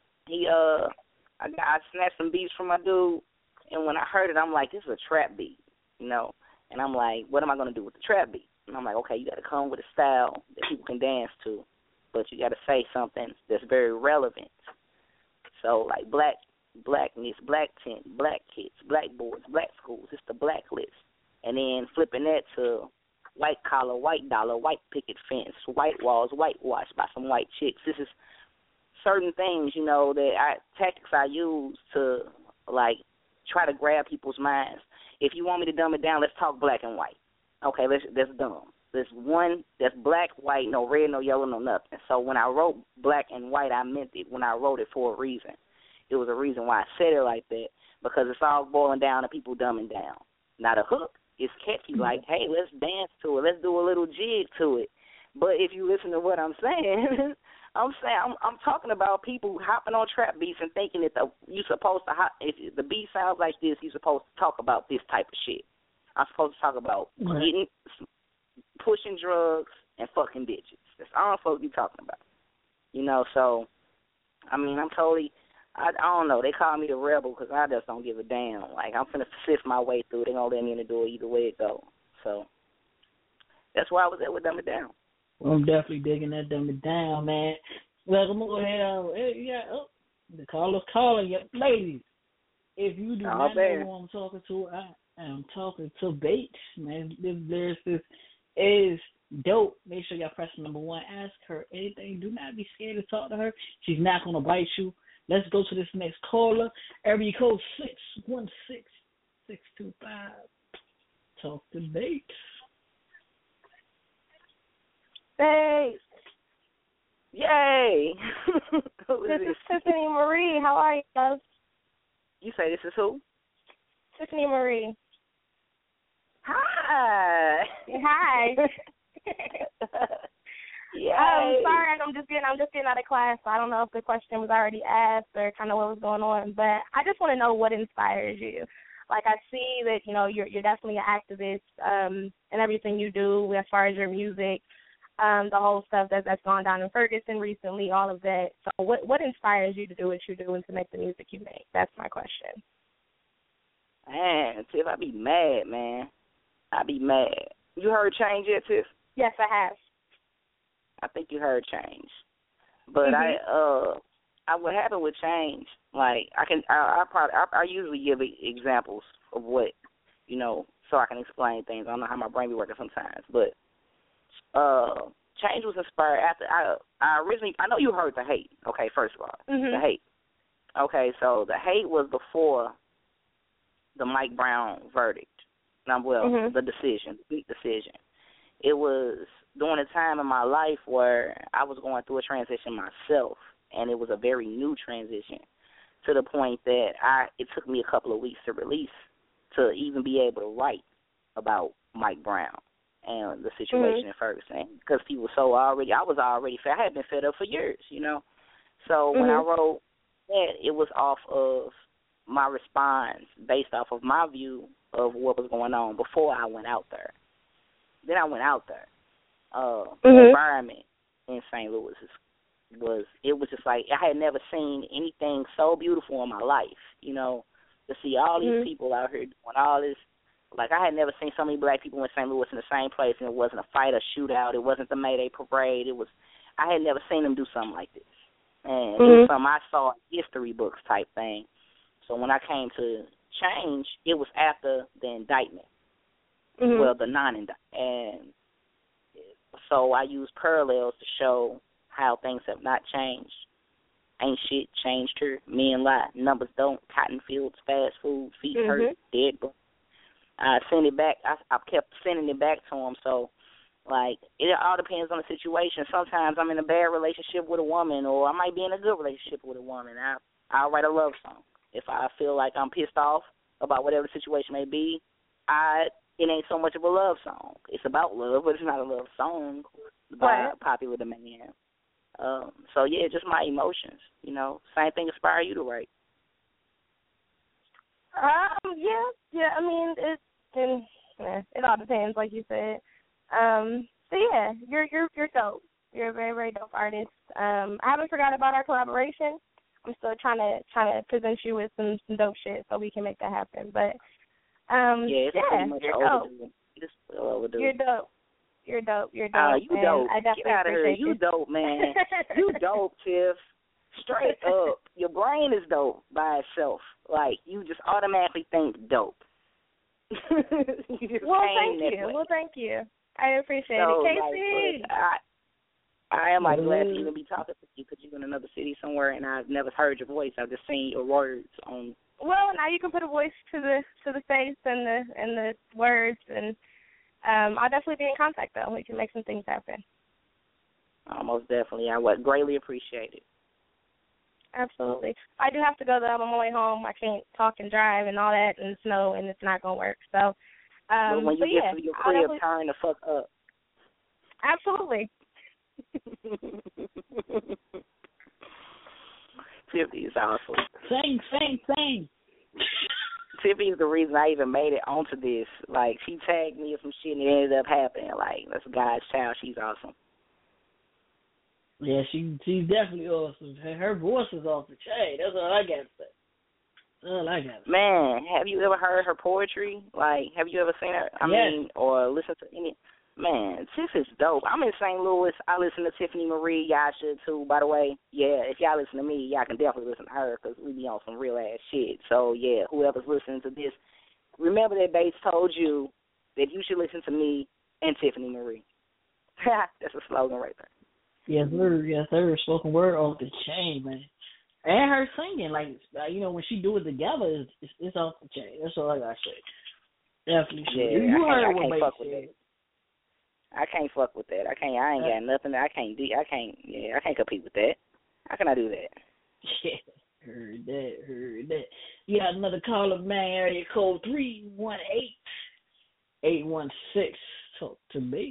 I snatched some beats from my dude, and when I heard it, I'm like, this is a trap beat, And I'm like, what am I going to do with the trap beat? And I'm like, okay, you got to come with a style that people can dance to, but you got to say something that's very relevant. So, like blackness, black tent, black kids, black boys, black schools, it's the black list. And then flipping that to white collar, white dollar, white picket fence, white walls, whitewashed by some white chicks. This is certain things, tactics I use to, like, try to grab people's minds. If you want me to dumb it down, let's talk black and white. Okay, that's dumb. There's one that's black, white, no red, no yellow, no nothing. So when I wrote black and white, I meant it when I wrote it for a reason. It was a reason why I said it like that, because it's all boiling down to people dumbing down. Now the hook is catchy, like, hey, let's dance to it. Let's do a little jig to it. But if you listen to what I'm saying, I'm talking about people hopping on trap beats and thinking that you're supposed to if the beat sounds like this, you're supposed to talk about this type of shit. I'm supposed to talk about pushing drugs and fucking bitches. That's all I'm supposed to be talking about. So, I mean, I'm totally, I don't know. They call me the rebel because I just don't give a damn. Like, I'm finna sift my way through. They're going to let me in the door either way it go. So, that's why I was at with Dumb It Down. Well, I'm definitely digging that Dumb It Down, man. Well, I'm going to go ahead. The caller's calling you. Ladies, if you do not know who I'm talking to, I am talking to Bates, man. This lyricist is dope. Make sure y'all press number 1. Ask her anything. Do not be scared to talk to her. She's not going to bite you. Let's go to this next caller. Area code 616-625. Talk to Bates. Bates. Yay. This is Tiffany Marie. How are you, guys? You say this is who? Tiffany Marie. Hi. Hi. Yeah. Sorry, I'm just getting out of class, so I don't know if the question was already asked or kind of what was going on, but I just want to know what inspires you. Like, I see that, you're definitely an activist in everything you do as far as your music, the whole stuff that's gone down in Ferguson recently, all of that. So what inspires you to do what you do and to make the music you make? That's my question. Man, Tiff, I be mad, man. I be mad You heard Change yet, Tiff? Yes, I have. I think you heard Change. But I what happened with Change, like I usually give examples of what, so I can explain things. I don't know how my brain be working sometimes, but Change was inspired after I originally, I know you heard The Hate, okay, first of all. The Hate. Okay, so The Hate was before the Mike Brown verdict. The decision, big decision. It was during a time in my life where I was going through a transition myself, and it was a very new transition to the point that it took me a couple of weeks to release to even be able to write about Mike Brown and the situation in Ferguson, because people I had been fed up for years, So when I wrote that, it was off of my response based off of my view of what was going on before I went out there. Then I went out there. The environment in St. Louis was just like, I had never seen anything so beautiful in my life, to see all these people out here doing all this. Like, I had never seen so many black people in St. Louis in the same place, and it wasn't a fight or shootout. It wasn't the Mayday Parade. I had never seen them do something like this. And it was something I saw in history books type thing. So when I came to Change, it was after the indictment. Well, the non-indictment. And so I used parallels to show how things have not changed. Ain't shit changed here. Men lie. Numbers don't. Cotton fields, fast food, feet hurt, dead. I send it back. I kept sending it back to him. So, like, it all depends on the situation. Sometimes I'm in a bad relationship with a woman, or I might be in a good relationship with a woman. I'll write a love song. If I feel like I'm pissed off about whatever the situation may be, it ain't so much of a love song. It's about love, but it's not a love song by popular demand. So, yeah, just my emotions, Same thing inspire you to write. Yeah. I mean, it all depends, like you said. So yeah, you're dope. You're a very, very dope artist. I haven't forgot about our collaboration. I'm still trying to present you with some dope shit so we can make that happen. But it's pretty much overdue. It's overdue. You're dope. You dope. Get out of here. You dope, man. You dope, Tiff. Straight up. Your brain is dope by itself. Like, you just automatically think dope. Thank you. I appreciate it. Casey! I am glad to even be talking to you because you're in another city somewhere and I've never heard your voice. I've just seen your words on. Well, now you can put a voice to the face and the words, and I'll definitely be in contact though. We can make some things happen. Most definitely. I would greatly appreciate it. Absolutely. I do have to go though. I'm on my way home. I can't talk and drive and all that in the snow, and it's not gonna work. So, but when you get to your crib, turn the fuck up. Absolutely. Tiffany is awesome. Sing. Tiffany is the reason I even made it onto this. Like, she tagged me with some shit and it ended up happening. Like, that's God's child. She's awesome. Yeah, she's definitely awesome. Her voice is off the chain. That's all I got to say. Man, have you ever heard her poetry? Like, have you ever seen her? I mean, or listened to any? Man, Tiff is dope. I'm in St. Louis. I listen to Tiffany Marie. Y'all should too, by the way. Yeah, if y'all listen to me, y'all can definitely listen to her because we be on some real-ass shit. So, yeah, whoever's listening to this, remember that Bates told you that you should listen to me and Tiffany Marie. That's a slogan right there. Yes, sir. Spoken word off the chain, man. And her singing, like, when she do it together, it's off the chain. That's all I got to say. Definitely. Yeah, you heard what Bates said. That. I can't fuck with that. I ain't got nothing. I can't compete with that. How can I do that? Yeah, heard that. You got another caller, man. Area code 318-816. Talk to me.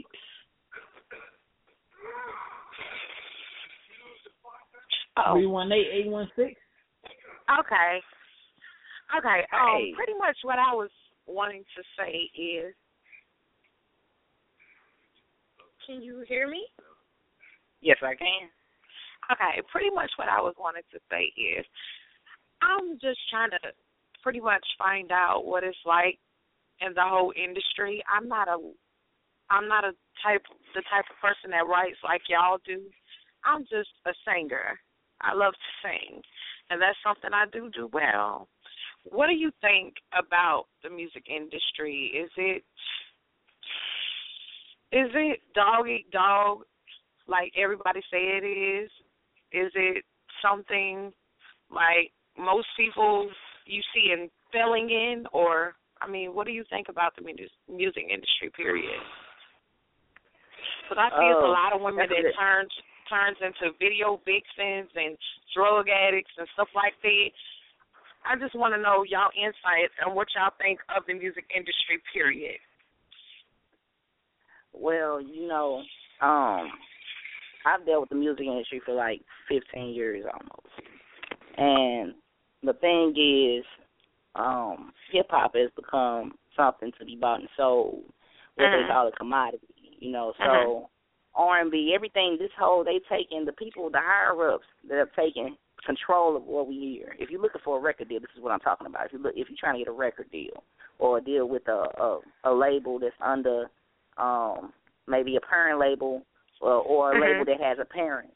Oh. 318-816. Okay. Hey. Pretty much what I was wanting to say is, can you hear me? Yes, I can. Okay, pretty much what I was wanting to say is, I'm just trying to pretty much find out what it's like in the whole industry. I'm not a I'm not the type of person that writes like y'all do. I'm just a singer. I love to sing, and that's something I do well. What do you think about the music industry? Is it dog eat dog like everybody say it is? Is it something like most people you see in filling in, or I mean, what do you think about the music industry? Period. But I see a lot of women that turns into video vixens and drug addicts and stuff like that. I just want to know y'all insight on what y'all think of the music industry, period. Well, I've dealt with the music industry for like 15 years almost. And the thing is, hip-hop has become something to be bought and sold, what they call a commodity, So R&B, everything, they taking, the people, the higher-ups that have taken control of what we hear. If you're looking for a record deal, this is what I'm talking about. If you're trying to get a record deal or a deal with a label that's under maybe a parent label or a label that has a parent,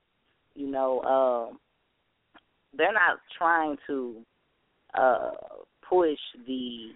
they're not trying to push the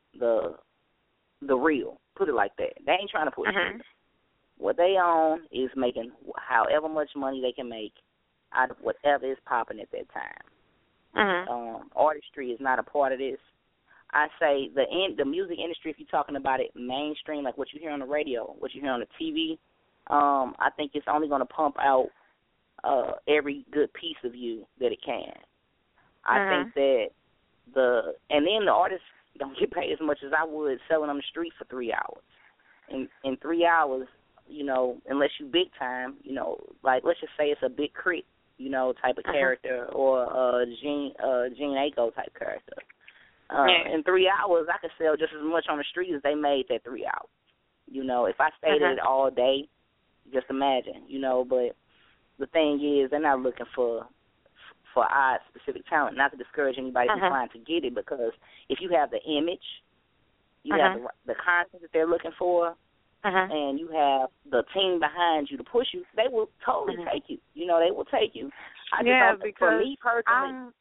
real, put it like that. They ain't trying to push it. What they own is making however much money they can make out of whatever is popping at that time. Artistry is not a part of this. I say the music industry, if you're talking about it mainstream, like what you hear on the radio, what you hear on the TV, I think it's only going to pump out every good piece of you that it can. I think that and then the artists don't get paid as much as I would selling on the street for 3 hours. In 3 hours, unless you big time, like let's just say it's a Big Crit, type of character or a Gene Aiko type character. In 3 hours, I could sell just as much on the street as they made that 3 hours. If I stayed at it all day, just imagine, But the thing is, they're not looking for our specific talent. Not to discourage anybody from trying to get it, because if you have the image, you have the content that they're looking for, and you have the team behind you to push you, they will totally take you. They will take you. Because for me personally,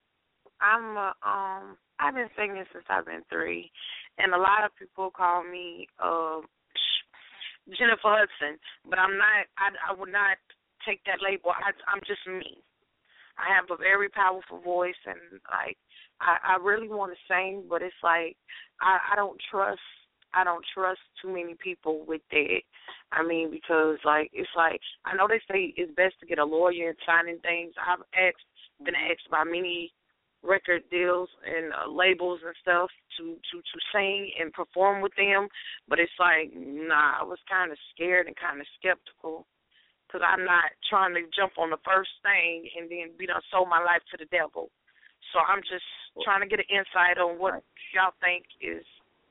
I've been singing since I've been 3, and a lot of people call me Jennifer Hudson, but I'm not. I would not take that label. I'm just me. I have a very powerful voice, and like I really want to sing, but it's like I don't trust too many people with that. I mean, because it's like I know they say it's best to get a lawyer and signing things. I've been asked by many record deals and labels and stuff to sing and perform with them, but it's like, nah, I was kind of scared and kind of skeptical, because I'm not trying to jump on the first thing and then be done sold my life to the devil. So I'm just trying to get an insight on what y'all think is,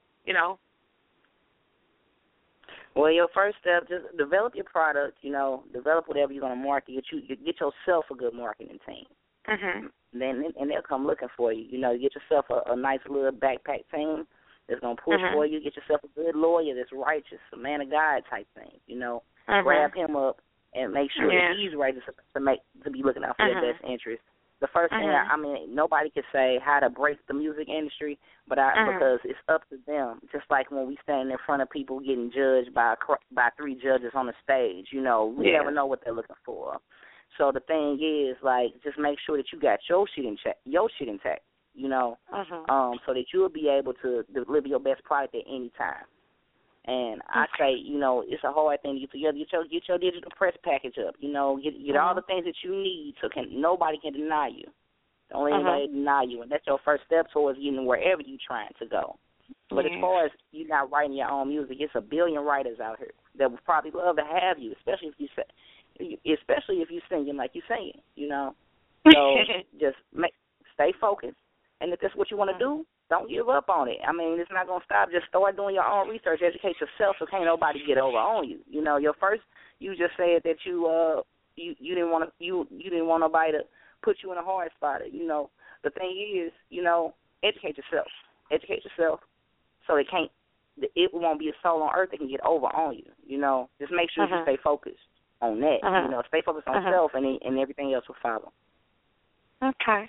Well, your first step, just develop your product, develop whatever you're going to market. Get yourself a good marketing team. Then they'll come looking for you. You get yourself a nice little backpack team that's going to push for you. Get yourself a good lawyer that's righteous, a man of God type thing. Grab him up and make sure that he's righteous to be looking out for your best interest. The first thing, nobody can say how to break the music industry, but because it's up to them. Just like when we stand in front of people getting judged by 3 judges on the stage, we never know what they're looking for. So the thing is, just make sure that you got your shit intact, so that you'll be able to deliver your best product at any time. And I say, it's a hard thing to get together. Get your digital press package up. Get all the things that you need, so nobody can deny you. Don't let anybody deny you, and that's your first step towards getting wherever you're trying to go. But as far as you not writing your own music, it's a billion writers out here that would probably love to have you, especially if you're singing like you're singing. So just stay focused, and if that's what you want to do, don't give up on it. I mean, it's not going to stop. Just start doing your own research, educate yourself, so can't nobody get over on you. You just said that you didn't want nobody to put you in a hard spot. The thing is, educate yourself. Educate yourself so they can't it won't be a soul on earth that can get over on you. You know, just make sure you stay focused on that. You know, stay focused on self, and everything else will follow. Okay.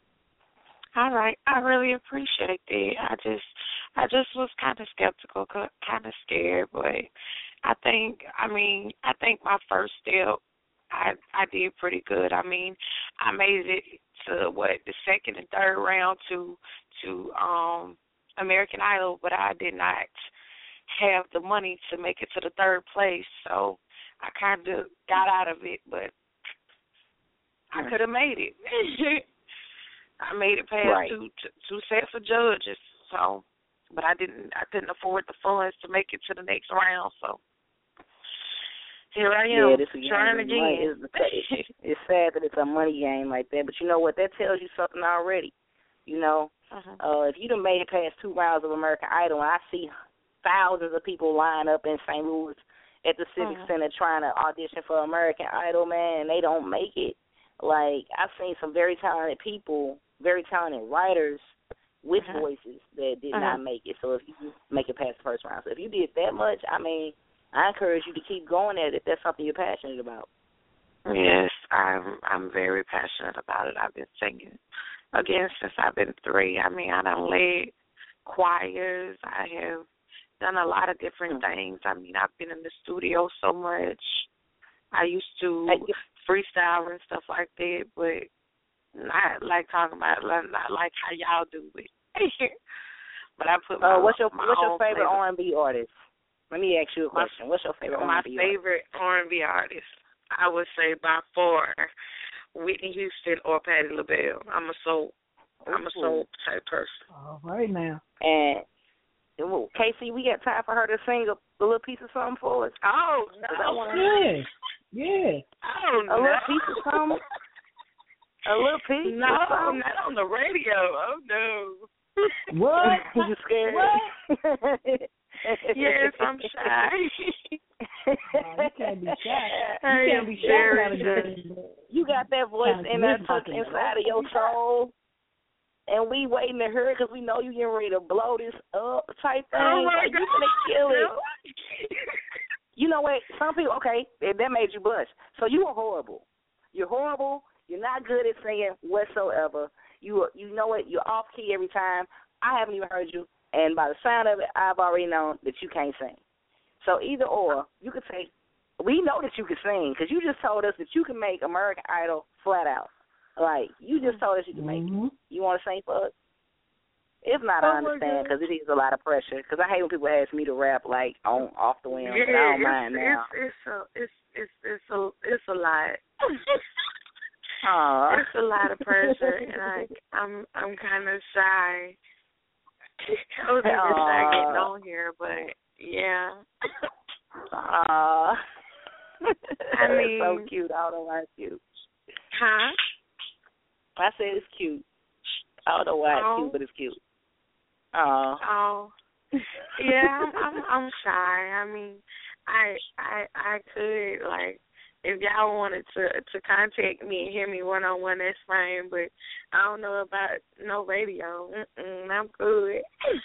All right. I really appreciate that. I just was kind of skeptical, kind of scared, but I think my first step, I did pretty good. I mean, I made it to the second and third round to American Idol, but I did not have the money to make it to the third place, so I kind of got out of it, but I could have made it. I made it past two sets of judges, so, but I couldn't afford the funds to make it to the next round, so here I am, trying again. It's sad that it's a money game like that, but you know what? That tells you something already. You know, if you'd have made it past 2 rounds of American Idol, and I see thousands of people line up in St. Louis at the Civic Center trying to audition for American Idol, man, and they don't make it. Like, I've seen some very talented people, very talented writers with voices that did not make it. So if you make it past the first round, so if you did that much, I mean, I encourage you to keep going at it if that's something you're passionate about. Yes, I'm very passionate about it. I've been singing again since I've been 3. I mean, I done led choirs. I have done a lot of different things. I mean, I've been in the studio so much. I used to freestyle and stuff like that, but not like talking about, not like how y'all do it. But I put my what's your own favorite R&B artist? Let me ask you a question. What's your favorite R&B artist? My favorite R&B artist, I would say by far, Whitney Houston or Patti LaBelle. I'm a soul type person. All right now. And Casey, we got time for her to sing a little piece of something for us. Oh no! Yeah. Oh no! A little piece of something. A little piece. No, not on the radio. Oh no. What? You scared? What? Yes, I'm shy. You can't be shy. I am very shy. You got that voice tucked inside of your soul, and we waiting to hear it because we know you getting ready to blow this up type thing. Oh my God. God. You gonna kill it. You know what? Some people, okay, that made you blush. So you are horrible. You're horrible. You're not good at singing whatsoever. You know what? You're off key every time. I haven't even heard you. And by the sound of it, I've already known that you can't sing. So either or, you could say, we know that you can sing because you just told us that you can make American Idol flat out. Like, you just told us you can make it. You want to sing for us? If not, I understand because it is a lot of pressure. Because I hate when people ask me to rap like off the whim. But I don't mind now. It's a lot. Aww. It's a lot of pressure, and I'm kind of shy. I was even shy getting on here, but yeah. Aww. I mean, it's so cute. I don't know why it's cute. Huh? I said it's cute. I don't know why it's cute, but it's cute. Oh. Yeah, I'm shy. I mean, I could, like, if y'all wanted to contact me and hear me one-on-one, that's fine, but I don't know about no radio. I'm good.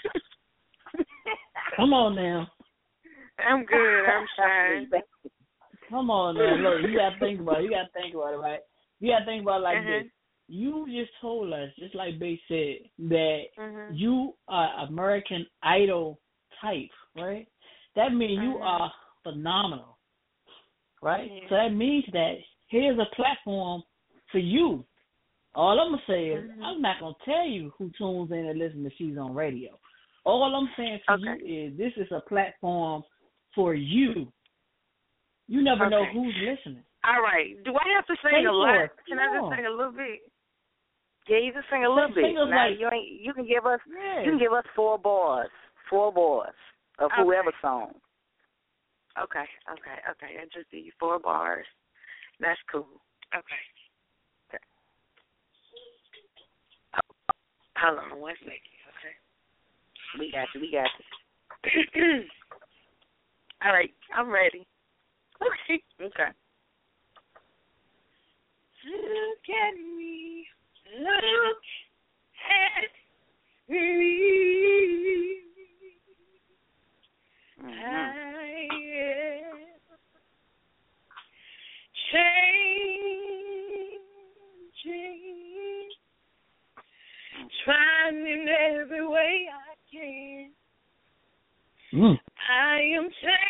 Come on now. I'm good. I'm shy. Come on now. Look, you got to think about it. Right? You got to think about it like this. You just told us, just like Bae said, that you are American Idol type, right? That means you are phenomenal, right? Yeah. So that means that here's a platform for you. All I'm going to say is I'm not going to tell you who tunes in and listens to She's on Radio. All I'm saying to you is this is a platform for you. You never know who's listening. All right. Do I have to sing a lot? Can I just sing a little bit? Yeah, you can sing a little bit. Now, you can give us 4 bars. 4 bars of whoever's song. Okay. I just do you 4 bars. That's cool. Okay. Hold on 1 second. Okay. We got you. All right, I'm ready. Okay. Look at me. Look at me. I am changing, trying in every way I can. I am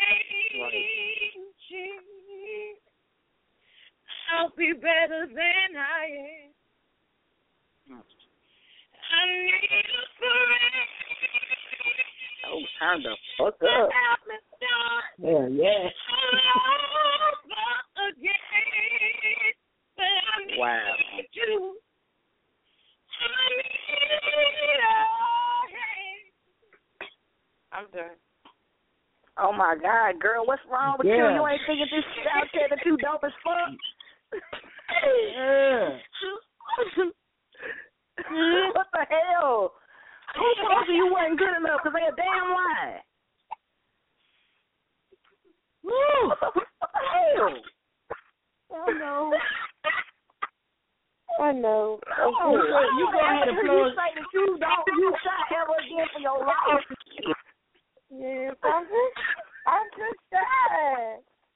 changing. I'll be better than I am. I need a friend. Oh, turn the fuck up. Yeah, yeah. Wow. I'm done. Oh my God, girl, what's wrong with you? You ain't thinking this shit out there that you dope as fuck? Yeah. What the hell? Who told you wasn't good enough? Because they a damn lie. Woo. What the hell? I know. I know. Oh, you go ahead and blow. You say that you don't use shot ever again for your life. Yes, I'm just sad.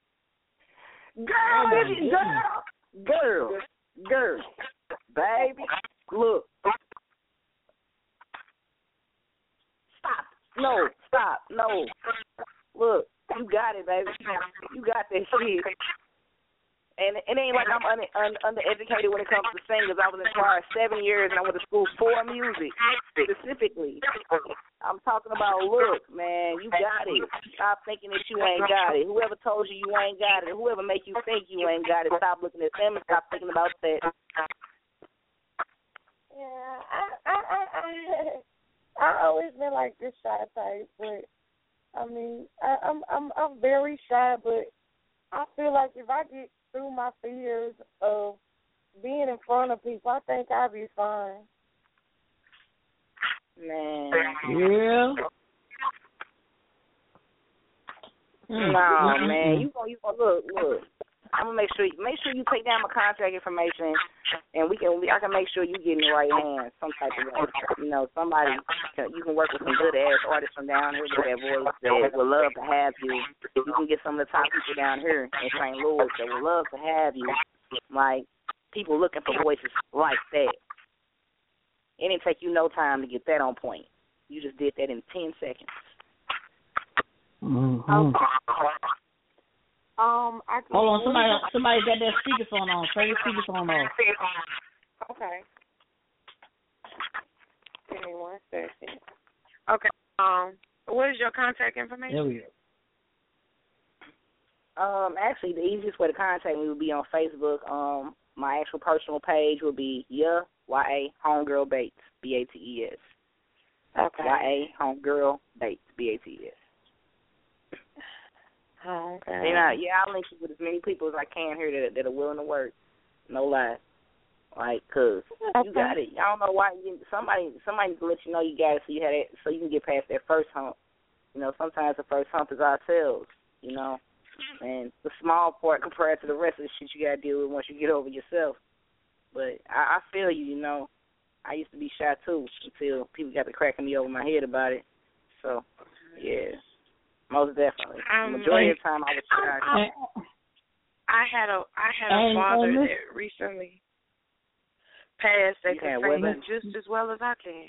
Girl, baby, look. Stop, no. Look, you got it, baby. You got that shit. And it ain't like I'm undereducated when it comes to singers. I was in choir 7 years, and I went to school for music, specifically. I'm talking about, look, man, you got it. Stop thinking that you ain't got it. Whoever told you ain't got it, whoever make you think you ain't got it, stop looking at them and stop thinking about that. Yeah, I always been like this shy type, but I mean, I'm very shy, but I feel like if I get through my fears of being in front of people, I think I'll be fine. Man. Yeah. No, man. You gonna look. I'm gonna make sure you take down my contact information, and I can make sure you get in the right hands some type of way. You know, somebody you can work with some good ass artists from down here with that voice that would love to have you. You can get some of the top people down here in St. Louis that would love to have you. Like people looking for voices like that. It didn't take you no time to get that on point. You just did that in 10 seconds. Mm-hmm. Hold on, somebody got that speakerphone on. Turn your speakerphone off. Okay. Give me 1 second. Okay. What is your contact information? There we go. Actually, the easiest way to contact me would be on Facebook. My actual personal page would be YA Homegirl Bates, Bates. Okay. YA Homegirl Bates, Bates. Oh, okay. And I'll link you with as many people as I can here that are willing to work. No lie. Like, cause you got it. I don't know why somebody needs to let you know you got it so you can get past that first hump. You know, sometimes the first hump is ourselves, you know. And the small part compared to the rest of the shit you gotta deal with once you get over yourself. But I feel you, you know. I used to be shy too until people got to cracking me over my head about it. So, yeah. Most definitely. The majority of the time I was shy. I had a father that recently passed that can sing just as well as I can.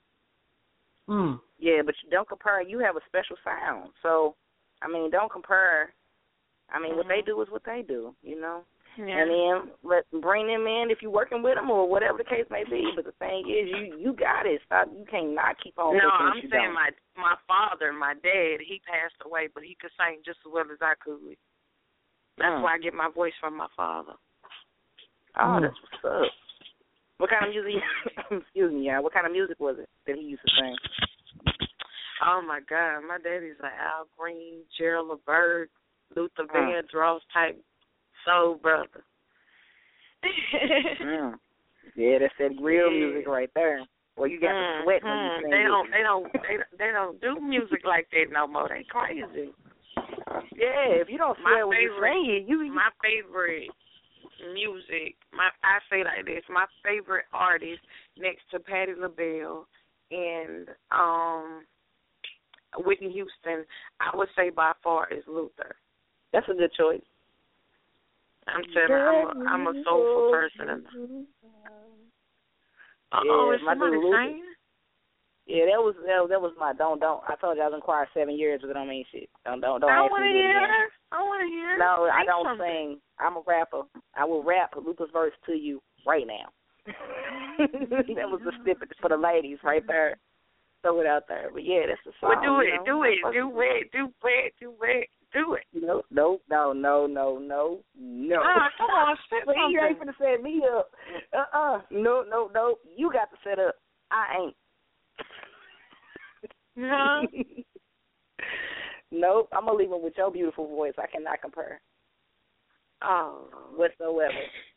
Yeah, but you don't compare. You have a special sound. So, I mean, don't compare. I mean, what they do is what they do, you know. Yeah. And then bring them in if you're working with them or whatever the case may be. But the thing is, you got it. Stop. You can't not keep on. No, I'm saying my father, my dad, he passed away, but he could sing just as well as I could. That's why I get my voice from my father. Oh, that's what's up. What kind of music? Excuse me, what kind of music was it that he used to sing? Oh my God, my daddy's like Al Green, Gerald Levert, Luther Vandross type soul brother. Yeah, that's that real music right there. Well, you got to sweat when you sing. They don't do music like that no more. They crazy. Yeah, if you don't sweat when you sing it, my favorite music. I say like this. My favorite artist next to Patti LaBelle and Whitney Houston, I would say by far is Luther. That's a good choice. I'm telling you, I'm a soulful person. Is somebody saying? Yeah, that was my don't. I told you I was in choir 7 years, but it don't mean shit. Don't. I want to hear. I want to hear. No, I don't sing. I'm a rapper. I will rap Luther's verse to you right now. That was the snippet for the ladies right there. Throw it out there. But yeah, that's the song. Well, do it. No. No. Come on, set But something. you ain't finna set me up. No. You got to set up. I ain't. No. Nope. I'm gonna leave him with your beautiful voice. I cannot compare. Oh. Whatsoever.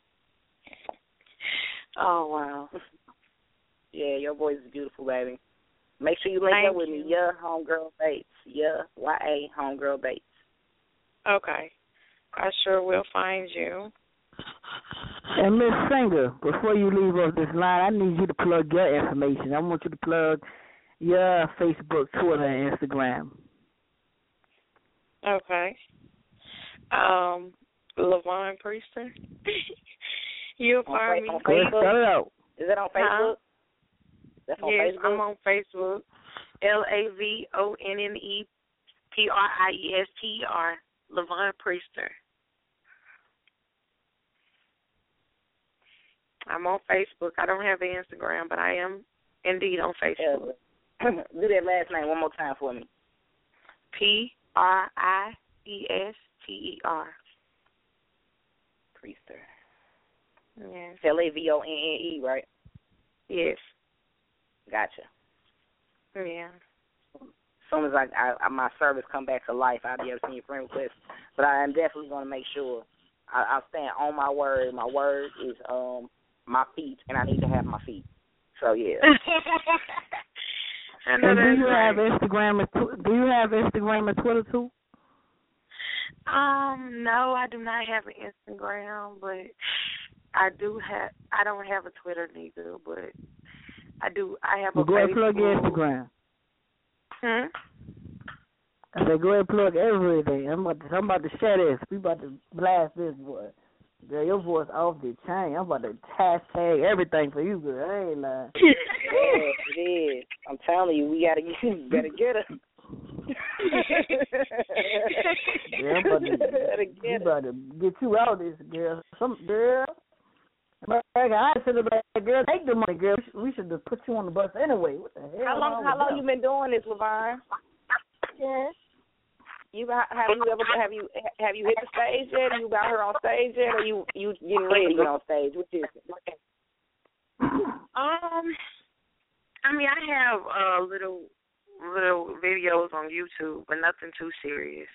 Oh, wow. Yeah, your voice is beautiful, baby. Make sure you link up with me. Yeah, Homegirl Bates. Yeah, YA Homegirl Bates. Okay. I sure will find you. And Miss Singer, before you leave off this line, I need you to plug your information. I want you to plug your Facebook, Twitter, and Instagram. Okay. Levon Priester. You'll find me. On Facebook? Start it out. Is it on Facebook? That's on yes, Facebook? I'm on Facebook. LAVONNEPRIESTER. Levon Priester. I'm on Facebook. I don't have an Instagram, but I am indeed on Facebook. Do that last name one more time for me. PRIESTER. Priester. Yes. LAVONNE, right? Yes. Gotcha. Yeah. As soon as I my service come back to life, I'll be able to send you a friend request. But I am definitely going to make sure I'll stand on my word. My word is my feet, and I need to have my feet. So yeah. And do you have Instagram? Do you have Instagram and Twitter too? No, I do not have an Instagram, but I don't have a Twitter neither, but I have a go ahead and Facebook. plug your Instagram. I said, go ahead and plug everything. I'm about to share this. We about to blast this, boy. Girl, your voice off the chain. I'm about to hashtag everything for you, girl. I ain't lying. Yeah, it is. I'm telling you, we gotta get her. Yeah, I'm about to get you out of this, girl. Girl. I said, girl, take the money, girl. We should have put you on the bus anyway. What the hell? How long you been doing this, Levon? Yes. Have you hit the stage yet? Are you got her on stage yet? Or you getting ready to get on stage? What is it? I mean, I have little videos on YouTube, but nothing too serious.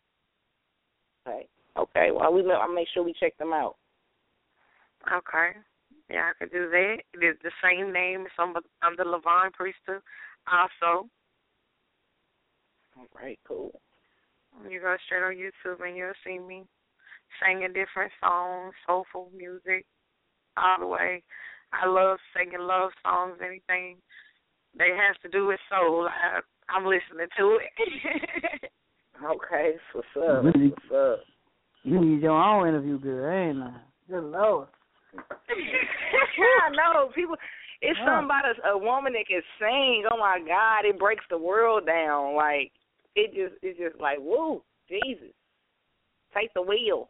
Okay. Well, I'll make sure we check them out. Okay. Yeah, I could do that. It is the same name as under Levon Priester also. All right, cool. You go straight on YouTube and you'll see me singing different songs, soulful music, all the way. I love singing love songs, anything that has to do with soul. I'm listening to it. Okay, what's up? You need your own interview, girl, ain't I? Good Lord. Yeah, I know. People, it's something about a woman that can sing. Oh my God, it breaks the world down. Like it's just like, woo, Jesus, take the wheel.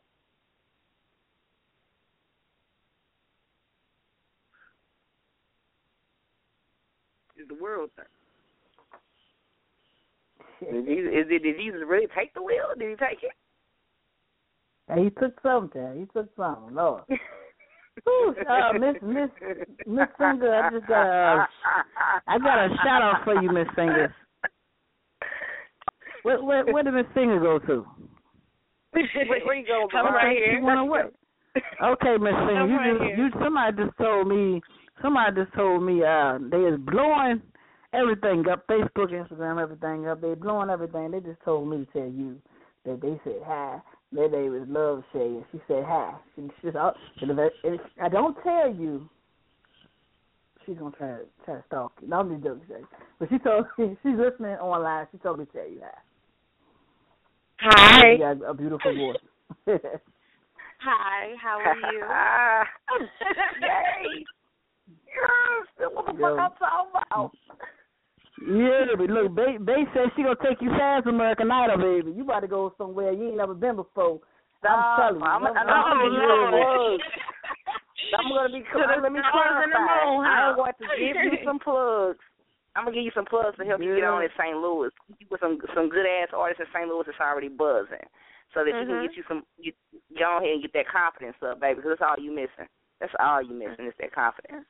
Is the world thing? Did Jesus really take the wheel? Did he take it? He took something. Lord. Miss Singer, I got a shout out for you, Miss Singer. Where did Miss Singer go to? Where you go? Come right here. You wanna work? Okay, Miss Singer. Somebody just told me they is blowing everything up, Facebook, Instagram, everything up. They blowing everything. They just told me to tell you that they said hi. Their name is Love Shay, and she said hi. I don't tell you. she's gonna try to stalk you. No, I'm just joking, Shay. But she told me she's listening online. She told me to tell you that. Hi. You got a beautiful voice. Hi. How are you? Yay! Girl, still what the fuck I'm talking about. Yeah, but look, Bay says she gonna take you fast American Idol, baby. You about to go somewhere you ain't never been before. I'm telling you. I'm gonna be let me clarify. I'm going to give you some plugs. I'm gonna give you some plugs to help you get on in St. Louis with some good ass artists in St. Louis that's already buzzing, so that you can get you some. You go ahead and get that confidence up, baby, because that's all you missing. That's all you missing is that confidence.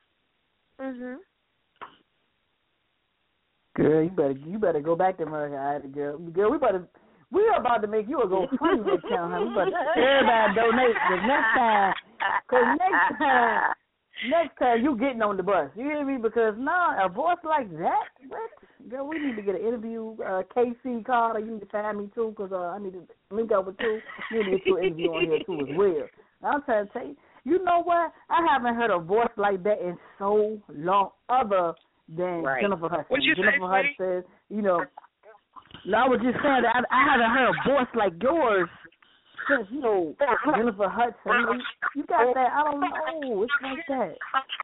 Girl, you better go back to America Idol, girl. Girl, we are about to make you a GoFundMe account, honey. We about to everybody donate. Cause next time you getting on the bus. You hear me? Because a voice like that, what? Girl, we need to get an interview. KC Carter, you need to find me too, because I need to link up with you. You need to get you an interview on here too as well. I'm trying to tell you, you know what? I haven't heard a voice like that in so long, other than Jennifer Hudson. What you Jennifer Hudson, no, I was just saying that I haven't heard a voice like yours since, Jennifer Hudson. You got that, I don't know, it's like that.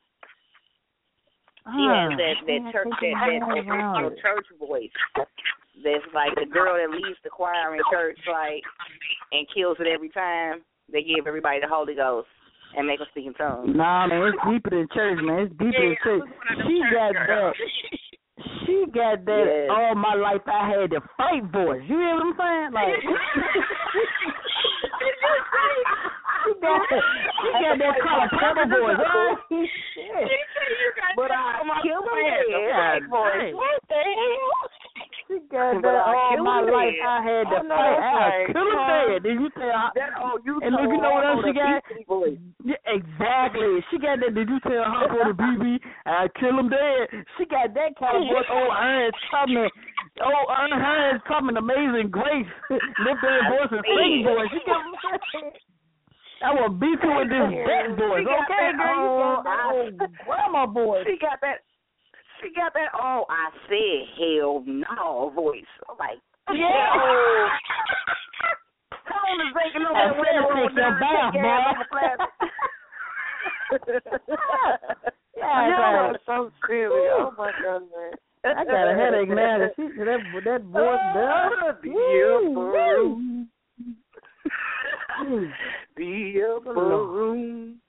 She has that church voice. That's like the girl that leads the choir in church, and kills it every time. They give everybody the Holy Ghost and make them speak in tongues. Nah, man, it's deeper than church, man. It's deeper than church. She got that all my life I had to fight voice. You hear what I'm saying? Like, she got that color pepper voice. Oh, shit. But I killed her voice. What the hell? She got that all my life I had to fight. I kill him dead. Did you tell her? And look, you know what else she got? Yeah, exactly. She got that. Did you tell her for the BB? I kill him dead. She got that kind of voice. Oh, Ern's coming. Oh, Ern's coming. Amazing Grace. Lift that voice and sing voice. You get what I'm saying? I will beat you with this back voice. Okay, girl. Grandma voice. She got that. Oh, I said hell no voice. I'm like, yeah. Come on, is making no way to take your bath, boy. Yeah, that's so silly. Oh my goodness. I got a headache now. That voice does. Be up room.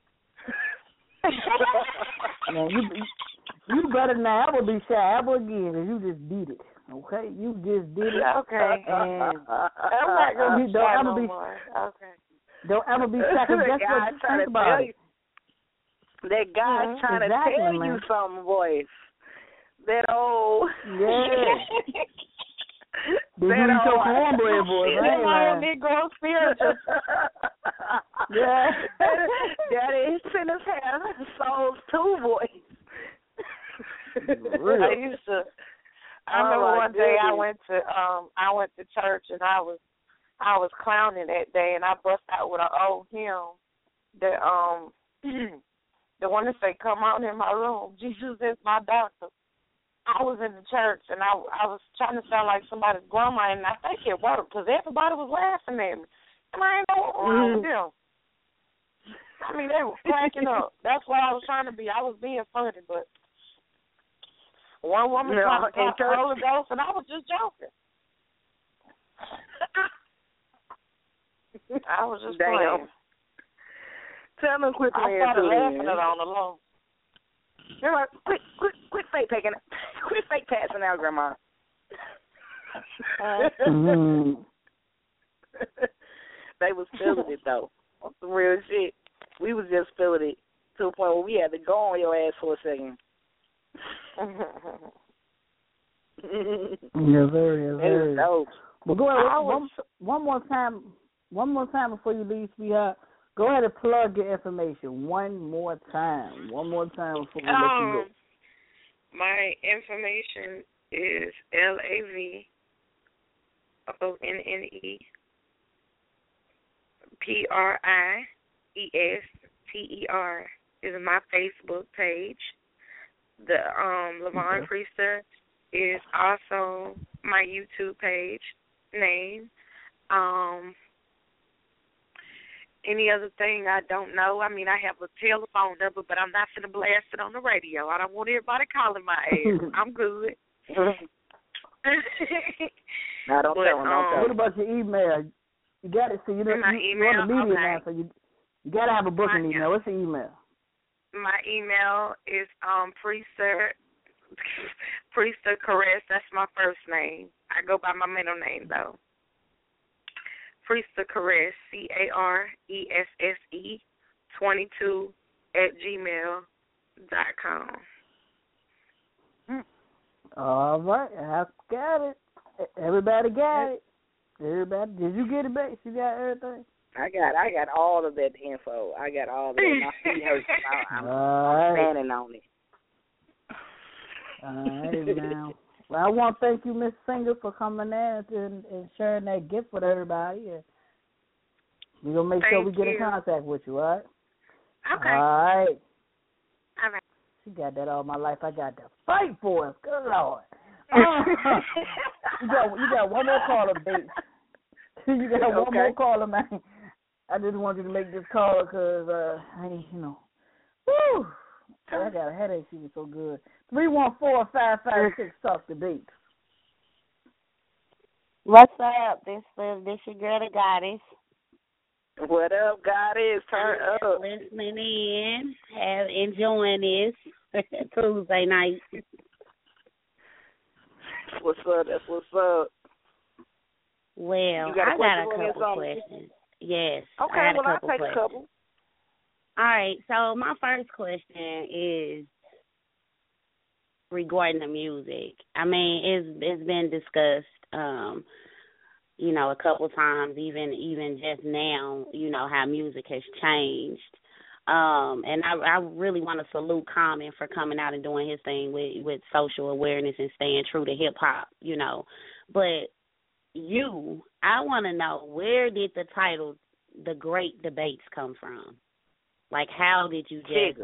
Man, you better now. I will be shy ever again because you just did it. Okay, you just did it. Okay, and I'm not gonna be shy no more. Okay. Don't ever be second guess what you think about it. That guy's trying to tell you something, voice. That old that old cornbread voice. That Negro spiritual. Yeah. Daddy sinners have souls too, voice. Really? I remember one day I went to church and I was clowning that day and I bust out with an old hymn that the one that say, "Come on in my room, Jesus is my doctor." I was in the church and I was trying to sound like somebody's grandma, and I think it worked because everybody was laughing at me. And I ain't know what wrong with them. I mean, they were cracking up. That's what I was trying to be. I was being funny, but one woman tried to talk the Holy Ghost, and I was just joking. I was just playing. Tell them quit playing. I started laughing it on the low. They're like, quit fake taking it. Quit fake passing out, Grandma. They was feeling it, though. Some real shit. We was just feeling it to the point where we had to go on your ass for a second. Yes, sir. It was dope. Well, go ahead. One more time before you leave, sweetheart. Go ahead and plug your information one more time. One more time before we let you go. My information is LAVONNE PRIESTER is my Facebook page. The Levon Priester is also my YouTube page name. Any other thing I don't know. I mean, I have a telephone number, but I'm not finna blast it on the radio. I don't want everybody calling my ass. I'm good. No, don't tell them. What about your email? You got to see. You're on the media now, so you got to have a booking email. What's your email? My email is Priester Caress. That's my first name. I go by my middle name though. Priester Caress, CARESSE 22 @gmail.com. All right, I got it. Everybody got it. Everybody, did you get it, Bates? You got everything? I got all of that info. I got all of that. My feet hurt. I'm standing on it. All right, now. Well, I want to thank you, Miss Singer, for coming in and sharing that gift with everybody. And we're going to make sure we get in contact with you, all right? Okay. All right. All right. She got that all my life. I got to fight for it. Good Lord. You got one more caller, Bates. You got one more caller, man. I just wanted you to make this call because, woo, I got a headache. She was so good. 314-556 talk to Bates. What's up? This your girl, the Goddess. What up, Goddess? Turn up. Listening in, enjoying this Tuesday night. What's up? That's what's up. Well, I got a couple questions. Yes. Okay, I'll take a couple. All right, so my first question is regarding the music. I mean, it's been discussed, a couple times, even just now, how music has changed. And I really want to salute Common for coming out and doing his thing with social awareness and staying true to hip hop, But I want to know, where did the title The Great Debates come from? Like, how did you just...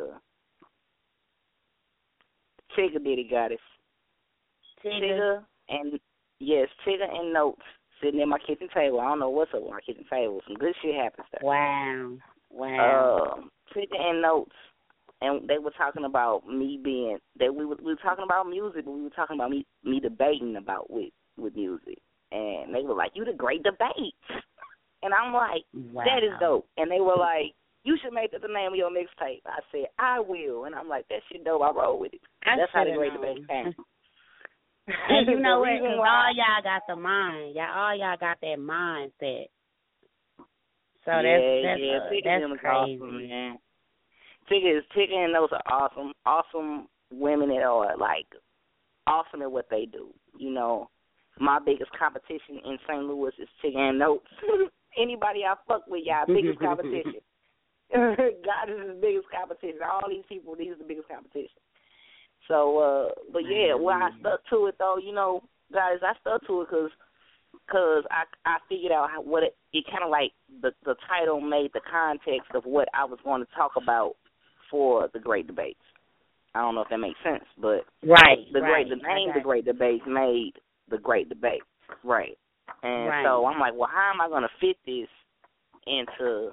Tigger did it, Goddess. Tigger and Notes sitting at my kitchen table. I don't know what's up with my kitchen table. Some good shit happens there. Wow. Tigger and Notes, and they were talking about me being that we were talking about music, but we were talking about me debating about with music, and they were like, "You the great debate," and I'm like, wow. "That is dope," and they were like, "You should make that the name of your mixtape." I said, "I will," and I'm like, "That shit dope." I roll with it. That's how the great debate came. And you know what? Because all y'all got the mind. All y'all got that mindset. So that's crazy. Awesome, man. Tigger and those are awesome women that are like awesome at what they do. My biggest competition in St. Louis is Tigger and Notes. Anybody I fuck with, y'all biggest competition. God is the biggest competition. All these people, these are the biggest competition. So, but yeah, I stuck to it though. Guys, I stuck to it because I figured out what it kind of like the title made the context of what I was going to talk about for the Great Debates. I don't know if that makes sense, but the name The Great Debates made the Great Debate, right? And so I'm like, well, how am I going to fit this into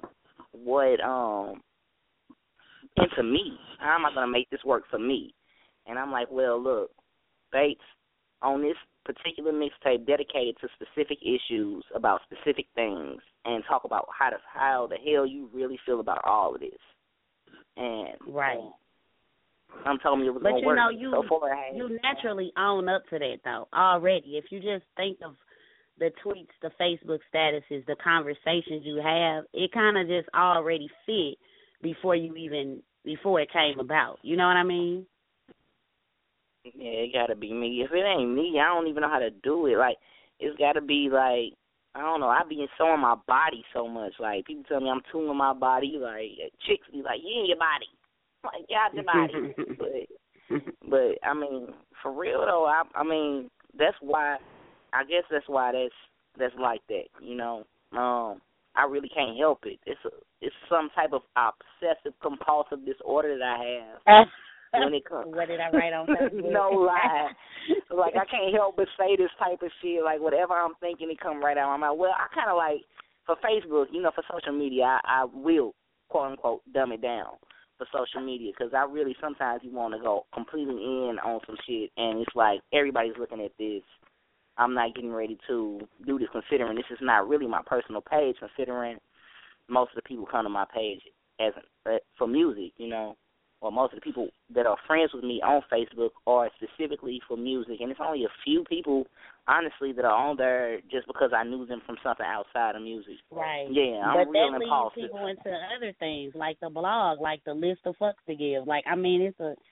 into me? How am I going to make this work for me? And I'm like, well, look, Bates, on this particular mixtape dedicated to specific issues about specific things and talk about how the hell you really feel about all of this. And I'm telling you it was going to work. But you naturally own up to that, though, already. If you just think of the tweets, the Facebook statuses, the conversations you have, it kind of just already fit before it came about. You know what I mean? Yeah, it got to be me. If it ain't me, I don't even know how to do it. Like, it's got to be like, I don't know, I be showing my body so much. Like, people tell me I'm tuning my body. Like, chicks be like, you in your body. I'm like, get out your body. but, I mean, for real, though, I mean, that's why, I guess that's why that's like that, I really can't help it. It's some type of obsessive compulsive disorder that I have. when it comes. What did I write on Facebook? No lie. Like, I can't help but say this type of shit. Like, whatever I'm thinking, it come right out of my mouth. Well, I kind of like, for Facebook, for social media, I will, quote-unquote, dumb it down for social media because I really sometimes you want to go completely in on some shit, and it's like everybody's looking at this. I'm not getting ready to do this considering this is not really my personal page, considering most of the people come to my page as for music, or most of the people that are friends with me on Facebook are specifically for music, and it's only a few people, honestly, that are on there just because I knew them from something outside of music. Right. Yeah, I'm but real that impulsive. leads people into other things, like the blog, like the list of fucks to give. Like, I mean, it's a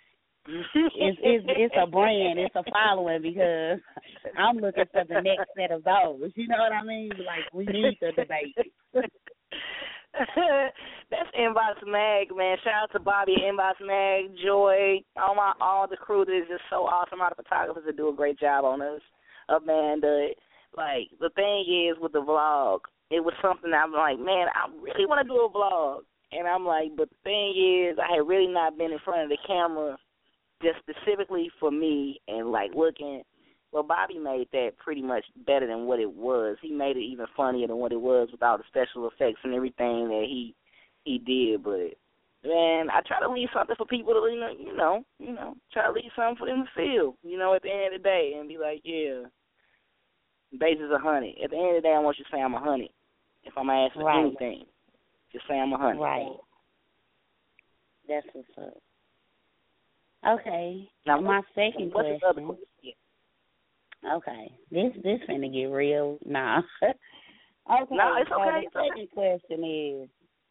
brand, it's a following because I'm looking for the next set of those. You know what I mean? Like, we need the debate. That's Inbox Mag, man. Shout out to Bobby, Inbox Mag, Joy, all the crew that is just so awesome. All the photographers that do a great job on us. Amanda, like, the thing is with the vlog, it was something I'm like, man, I really want to do a vlog. And I'm like, but the thing is, I had really not been in front of the camera just specifically for me and, like, looking. Well, Bobby made that pretty much better than what it was. He made it even funnier than what it was with all the special effects and everything that he did. But, man, I try to leave something for people to, try to leave something for them to feel, at the end of the day and be like, yeah, base is 100. At the end of the day, I want you to say I'm 100. If I'm asked for anything, just say I'm 100. Right. That's what's up. Okay. Now, my second question. Yeah. Okay. This finna get real. Nah. Okay. No, it's okay. The second question is,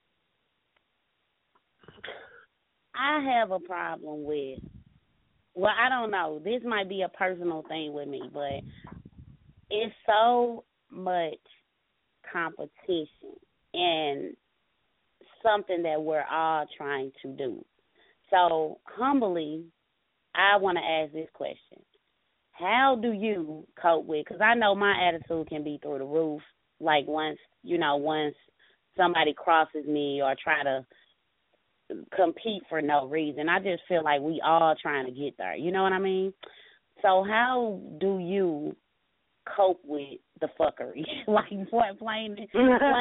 I have a problem with, well, I don't know. This might be a personal thing with me, but it's so much competition and something that we're all trying to do. So, humbly, I want to ask this question. How do you cope with, because I know my attitude can be through the roof, like once somebody crosses me or try to compete for no reason. I just feel like we all trying to get there. You know what I mean? So how do you cope with the fuckery? Like, plain and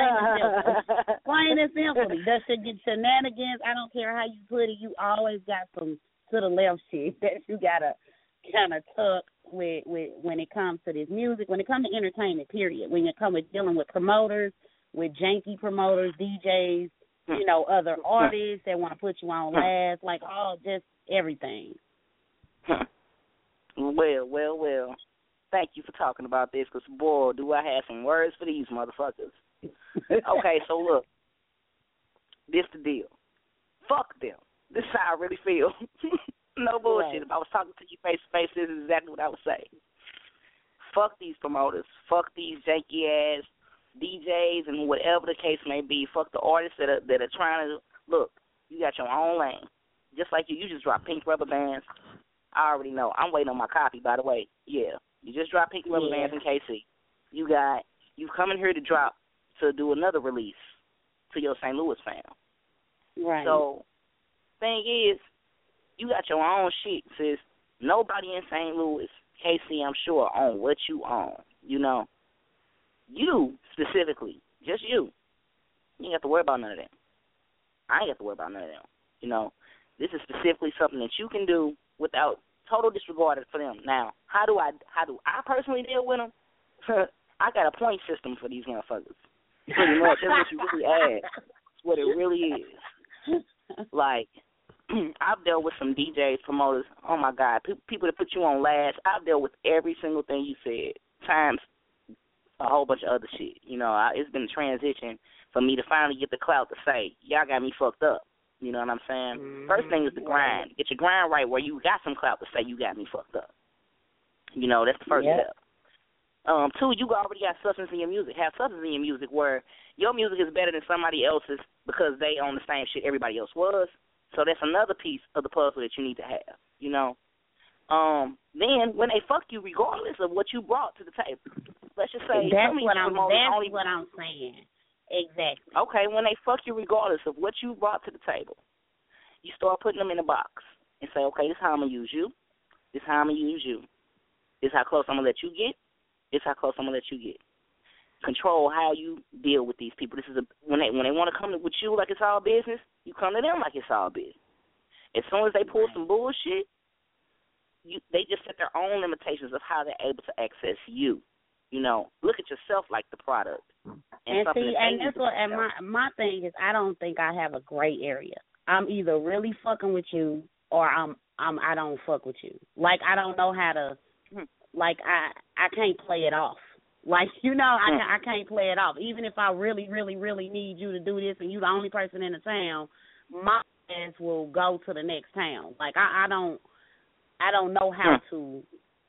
simply. The shenanigans, I don't care how you put it, you always got some to the left shit that you got to kind of tuck with when it comes to this music, when it comes to entertainment, period. When it comes to dealing with promoters, with janky promoters, DJs, other artists that want to put you on last, like just everything. Well. Thank you for talking about this, because, boy, do I have some words for these motherfuckers. Okay, so look, this the deal. Fuck them. This is how I really feel. No bullshit. Right. If I was talking to you face to face, this is exactly what I would say. Fuck these promoters. Fuck these janky ass DJs and whatever the case may be. Fuck the artists that are trying to look. You got your own lane. Just like you just dropped Pink Rubber Bands. I already know. I'm waiting on my copy, by the way. Yeah. You just dropped Pink Rubber Bands in KC. You coming here to do another release to your St. Louis fam. Right. So, thing is, you got your own shit, sis. Nobody in St. Louis, KC, I'm sure, own what you own. You specifically, just you. You ain't got to worry about none of that. I ain't got to worry about none of them. This is specifically something that you can do without total disregard for them. Now, how do I personally deal with them? I got a point system for these motherfuckers. Pretty much. That's what you really add. That's what it really is. Like, I've dealt with some DJs, promoters, oh my God, people that put you on last. I've dealt with every single thing you said, times a whole bunch of other shit. It's been a transition for me to finally get the clout to say, y'all got me fucked up. You know what I'm saying? Mm-hmm. First thing is the grind. Get your grind right where you got some clout to say you got me fucked up. That's the first step. Two, you already got substance in your music. Have substance in your music where your music is better than somebody else's because they own the same shit everybody else was. So that's another piece of the puzzle that you need to have, Then when they fuck you, regardless of what you brought to the table, let's just say that's what I'm saying. Exactly. Okay, when they fuck you regardless of what you brought to the table, you start putting them in a box. and say, okay, this is how I'm going to use you. This is how I'm going to use you. This is how close I'm going to let you get. This is how close I'm going to let you get. Control how you deal with these people. This is when they want to come with you like it's all business, you come to them like it's all business. As soon as they pull some bullshit, they just set their own limitations of how they're able to access you. You know, look at yourself like the product. And see, and that's what. And my thing is, I don't think I have a gray area. I'm either really fucking with you, or I don't fuck with you. Like, I don't know how to. Like, I can't play it off. Like, you know, I can't play it off. Even if I really, really, really need you to do this, and you're the only person in the town, my ass will go to the next town. Like, I don't know how to.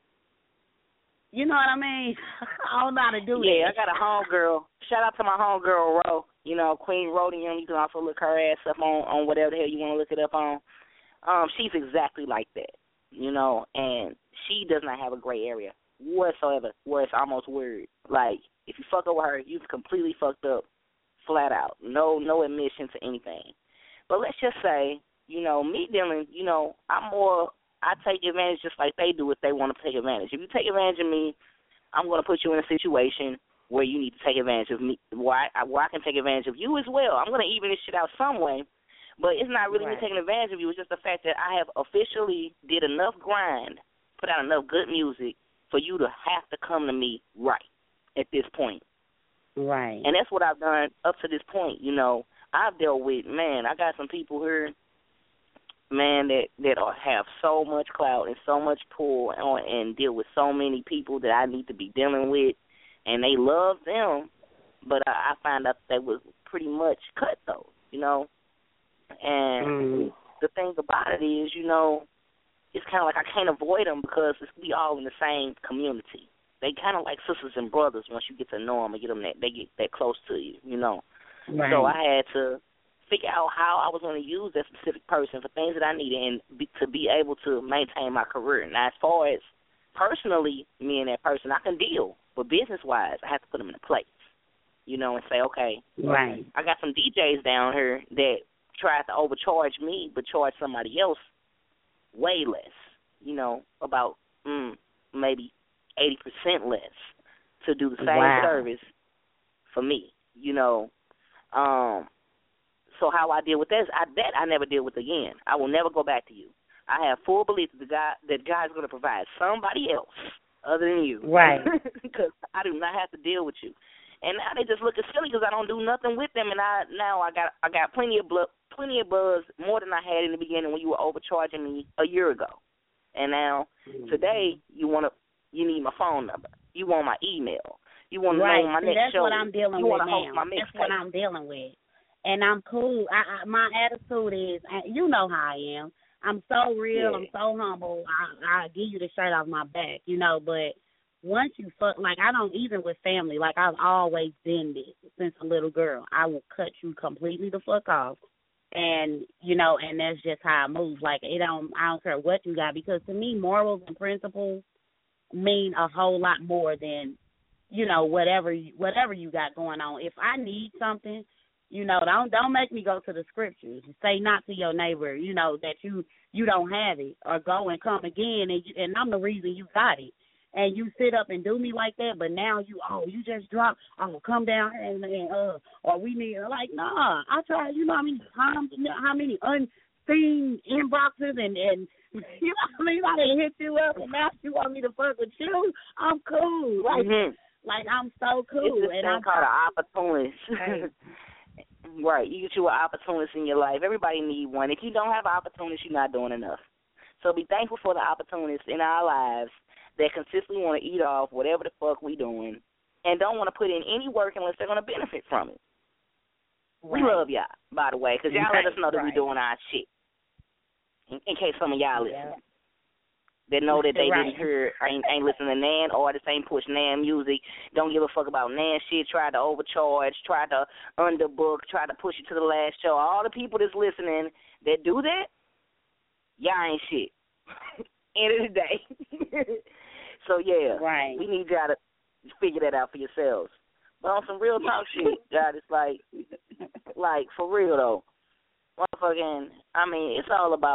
You know what I mean? I don't know how to do it. Yeah, that. I got a homegirl. Shout out to my homegirl, Ro. You know, Queen Rhodium. You can also look her ass up on whatever the hell you want to look it up on. She's exactly like that, you know, and she does not have a gray area whatsoever, where it's almost weird. Like, if you fuck up with her, you've completely fucked up, flat out. No admission to anything. But let's just say, you know, me dealing, you know, I take advantage just like they do if they want to take advantage. If you take advantage of me, I'm going to put you in a situation where you need to take advantage of me, where I can take advantage of you as well. I'm going to even this shit out some way, but it's not really me taking advantage of you. It's just the fact that I have officially did enough grind, put out enough good music for you to have to come to me right at this point. Right. And that's what I've done up to this point, you know. I've dealt with, man, I got some people here, man, that have so much clout and so much pull on and deal with so many people that I need to be dealing with, and they love them, but I find out they was pretty much cut, though, you know. And the thing about it is, you know, it's kind of like I can't avoid them because we all in the same community. They kind of like sisters and brothers once you get to know them and they get that close to you, you know. Right. So I had to figure out how I was going to use that specific person for things that I needed and to be able to maintain my career. Now, as far as personally, me and that person, I can deal. But business-wise, I have to put them in a place, you know, and say, okay, right. I got some DJs down here that tried to overcharge me but charge somebody else way less, you know, about maybe 80% less to do the same service for me, you know. So how I deal with that is I never deal with again. I will never go back to you. I have full belief that God's going to provide somebody else other than you. Right. Because I do not have to deal with you. And now they just look as silly because I don't do nothing with them. And I got plenty of buzz, more than I had in the beginning when you were overcharging me a year ago. And now today you need my phone number. You want my email. You want to know my next show. That's what I'm dealing with now. That's what I'm dealing with. And I'm cool. My attitude is, you know how I am. I'm so real. Yeah. I'm so humble. I give you the shirt off my back, you know. But once you fuck, like I don't, even with family, like I've always been this since a little girl. I will cut you completely the fuck off. And, you know, and that's just how I move. Like, I don't care what you got, because to me, morals and principles mean a whole lot more than, you know, whatever you got going on. If I need something, you know, don't make me go to the scriptures. Say not to your neighbor, you know, that you don't have it, or go and come again, and I'm the reason you got it. And you sit up and do me like that, but now you just drop, come down and or we need, like, nah, I tried, you know how many times, how many unseen inboxes and you know what I mean, I done hit you up and now you want me to fuck with you? I'm cool. Like, like I'm so cool. It's this thing called an opportunist. Right, you get you an opportunist in your life. Everybody need one. If you don't have an opportunist, you're not doing enough. So be thankful for the opportunists in our lives that consistently want to eat off whatever the fuck we doing and don't want to put in any work unless they're going to benefit from it. Right. We love y'all, by the way, because y'all let us know that we're doing our shit. In case some of y'all listen. That know that they didn't hear, ain't listening to Nan artists, ain't push Nan music, don't give a fuck about Nan shit, tried to overcharge, tried to underbook, tried to push it to the last show. All the people that's listening that do that, y'all ain't shit. End of the day. So, yeah, we need y'all to figure that out for yourselves. But on some real talk shit, God, it's like, for real, though, motherfucking, I mean, it's all about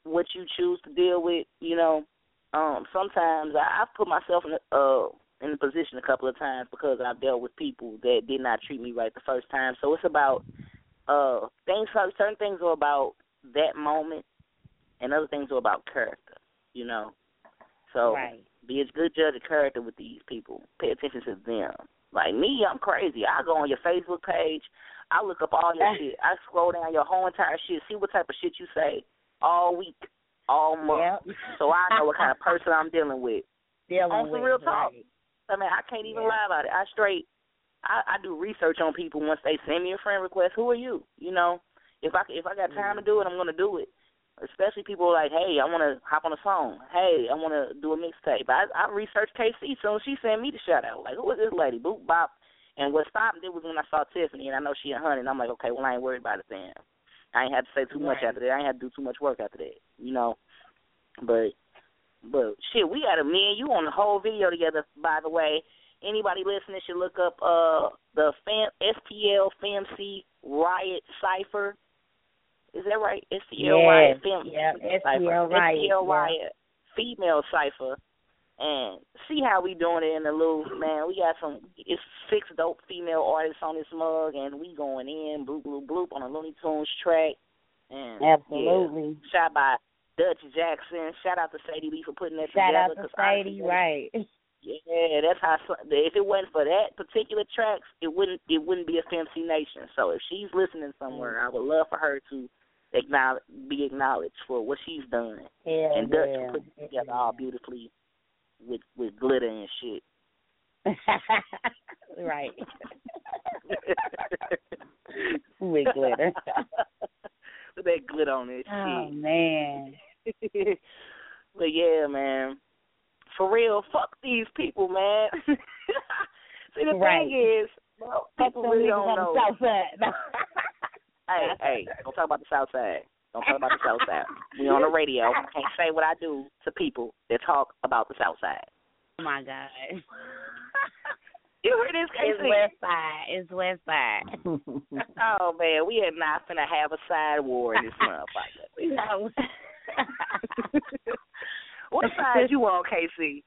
what you choose to deal with. You know, sometimes I've put myself in a position a couple of times because I've dealt with people that did not treat me right the first time. So it's about certain things are about that moment, and other things are about character. You know, so be a good judge of character with these people. Pay attention to them. Like me, I'm crazy. I go on your Facebook page. I look up all your shit. I scroll down your whole entire shit, see what type of shit you say all week, all month. Yep. So I know what kind of person I'm dealing with. On some real talk. Right. I mean, I can't even lie about it. I do research on people once they send me a friend request. Who are you? You know, if I got time to do it, I'm going to do it. Especially people like, hey, I want to hop on a song. Hey, I want to do a mixtape. I researched KC, so she sent me the shout out. Like, who is this lady? Boop, bop. And what stopped it was when I saw Tiffany, and I know she a honey, and I'm like, okay, well, I ain't worried about it then. I ain't had to say too much after that. I ain't had to do too much work after that, you know. But shit, we got me and you on the whole video together, by the way. Anybody listening should look up the STL FMC Riot Cypher. Is that right? STL Riot Film. Yeah, STL Riot. STL Riot Female Cypher. And see how we doing it in the loop, man. We got it's 6 dope female artists on this mug, and we going in, bloop, bloop, bloop, on a Looney Tunes track. And absolutely. Yeah, shot by Dutch Jackson. Shout out to Sadie Lee for putting that together. Shout out to Sadie, right. Yeah, that's how. If it wasn't for that particular tracks, it wouldn't be a FMC Nation. So if she's listening somewhere, I would love for her to be acknowledged for what she's done. Yeah, and Dutch put it together all beautifully with glitter and shit. Right. With glitter. With that glitter on it. Oh, shit. Man. But yeah, man. For real, fuck these people, man. See, the thing is, people really don't know. Hey, don't talk about the South Side. Don't talk about the South Side. We on the radio. I can't say what I do to people that talk about the South Side. Oh, my God. You heard this, Casey? It's West Side. It's West Side. Oh, man, we are not finna have a side war in this motherfucker. No. What side you on, KC?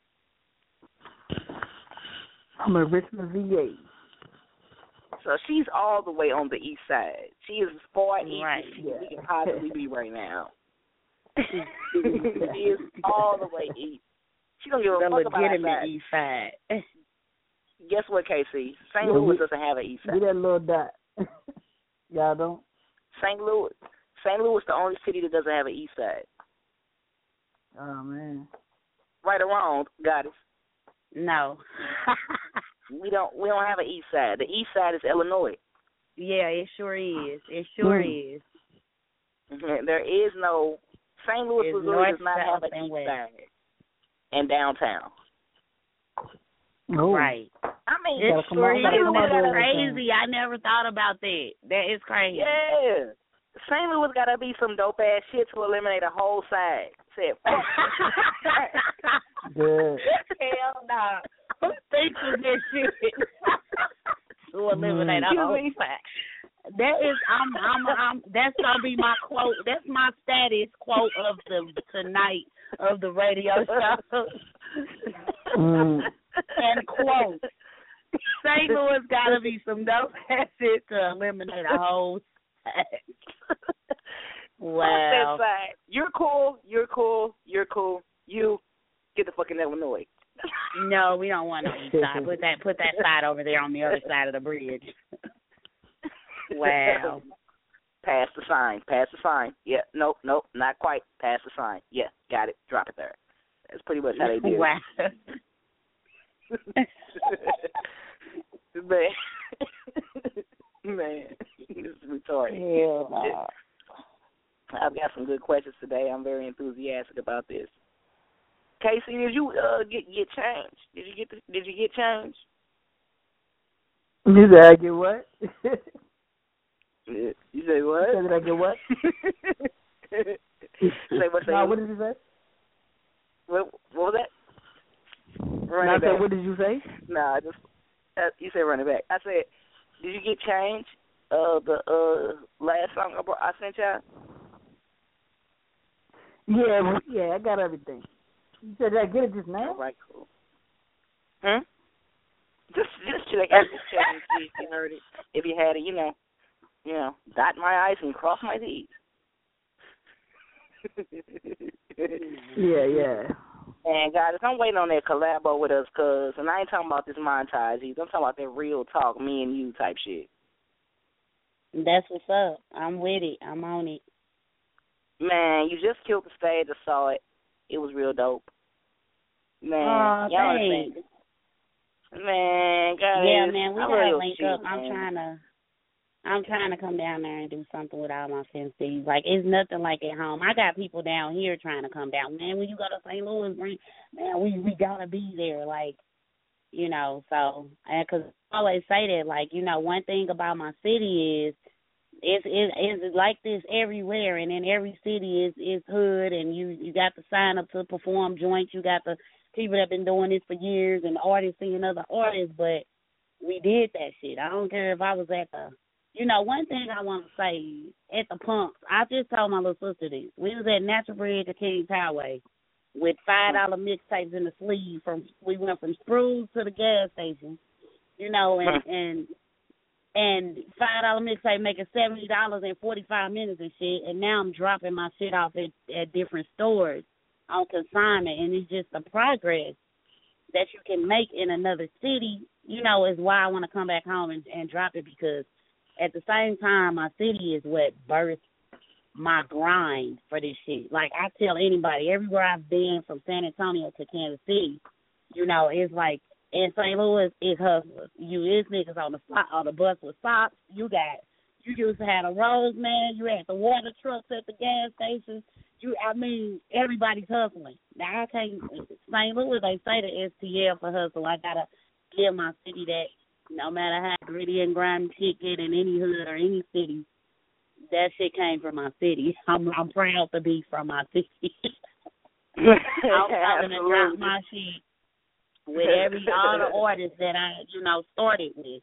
I'm a Richmond, VA. So she's all the way on the east side. She is as far east as we can possibly be right now. She is all the way east. She don't give a fuck about that east side. Guess what, KC? St. Louis doesn't have an east side. Get that little dot. Y'all don't? St. Louis, the only city that doesn't have an east side. Oh, man. Right or wrong, Goddess? No. We don't have an east side. The east side is Illinois. Yeah, it sure is. It sure is. There is no St. Louis, Missouri does not have an east side and downtown. Oh. Right. I mean, it sure is. That's crazy. I never thought about that. That is crazy. Yeah. St. Louis got to be some dope-ass shit to eliminate a whole side. Good. Hell no. Who thinks of this shit? To eliminate a whole side. That is, that's gonna be my quote. That's my status quote of the tonight of the radio show. And quote: St. Louis gotta be some dope ass shit to eliminate a whole side. Wow. You're cool. You get the fucking Illinois. No, we don't want no east side. Put that side over there on the other side of the bridge. Wow. Pass the sign. Yeah, nope, not quite. Pass the sign. Yeah, got it. Drop it there. That's pretty much how they do it. Wow. Man, this is retarded. Hell no. I've got some good questions today. I'm very enthusiastic about this. Casey, did you get changed? Did you get changed? You said I get what? You say what? Did I get what? What did you say? What was that? What did you say? Nah, you said run it back. I said, did you get changed? The last song I sent y'all. Yeah, I got everything. You said I get it just now? All right, cool. Just check and see if you heard it. If you had it, dot my I's and cross my T's. Yeah. And guys, I'm waiting on that collabo with us, and I ain't talking about this montage either. I'm talking about that real talk, me and you type shit. That's what's up. I'm with it. I'm on it. Man, you just killed the stage. I saw it. It was real dope. Man, y'all thanks. Man, guys. Yeah, man, we gotta link up. I'm trying to come down there and do something with all my fancies. Like, it's nothing like at home. I got people down here trying to come down. Man, when you go to St. Louis, man, we gotta be there. Like, so, because I always say that, like, one thing about my city is it's like this everywhere, and in every city is hood, and you got to sign up to perform joints. You got the people that have been doing this for years, and artists singing other artists, but we did that shit. I don't care if I was at the, one thing I want to say, at the Punks, I just told my little sister this. We was at Natural Bridge to Kings Highway with $5 mixtapes in the sleeve. We went from Spruce to the gas station, and $5 mixtape making $70 in 45 minutes and shit, and now I'm dropping my shit off at different stores on consignment, and it's just the progress that you can make in another city, is why I want to come back home and drop it, because at the same time, my city is what birthed my grind for this shit. Like, I tell anybody, everywhere I've been from San Antonio to Kansas City, it's like, in St. Louis, it's hustlers. It's niggas on the bus with socks. You used to have a Rose Man. You had the water trucks at the gas stations. Everybody's hustling. Now, I can't, St. Louis, they say the STL for hustle. I got to give my city that no matter how gritty and grimy shit get in any hood or any city, that shit came from my city. I'm proud to be from my city. I'm going to drop my shit with all the artists that I, started with.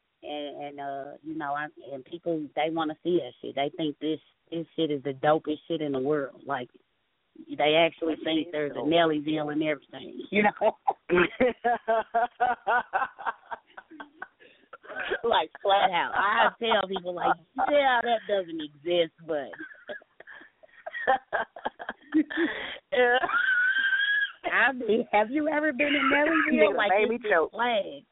And people, they want to see that shit. They think this shit is the dopest shit in the world. Like, they actually think there's a Nellyville and everything, Like, flat out. I tell people, like, yeah, that doesn't exist, but. Yeah. Have you ever been in Nellyville? Like, made me choke. Flag.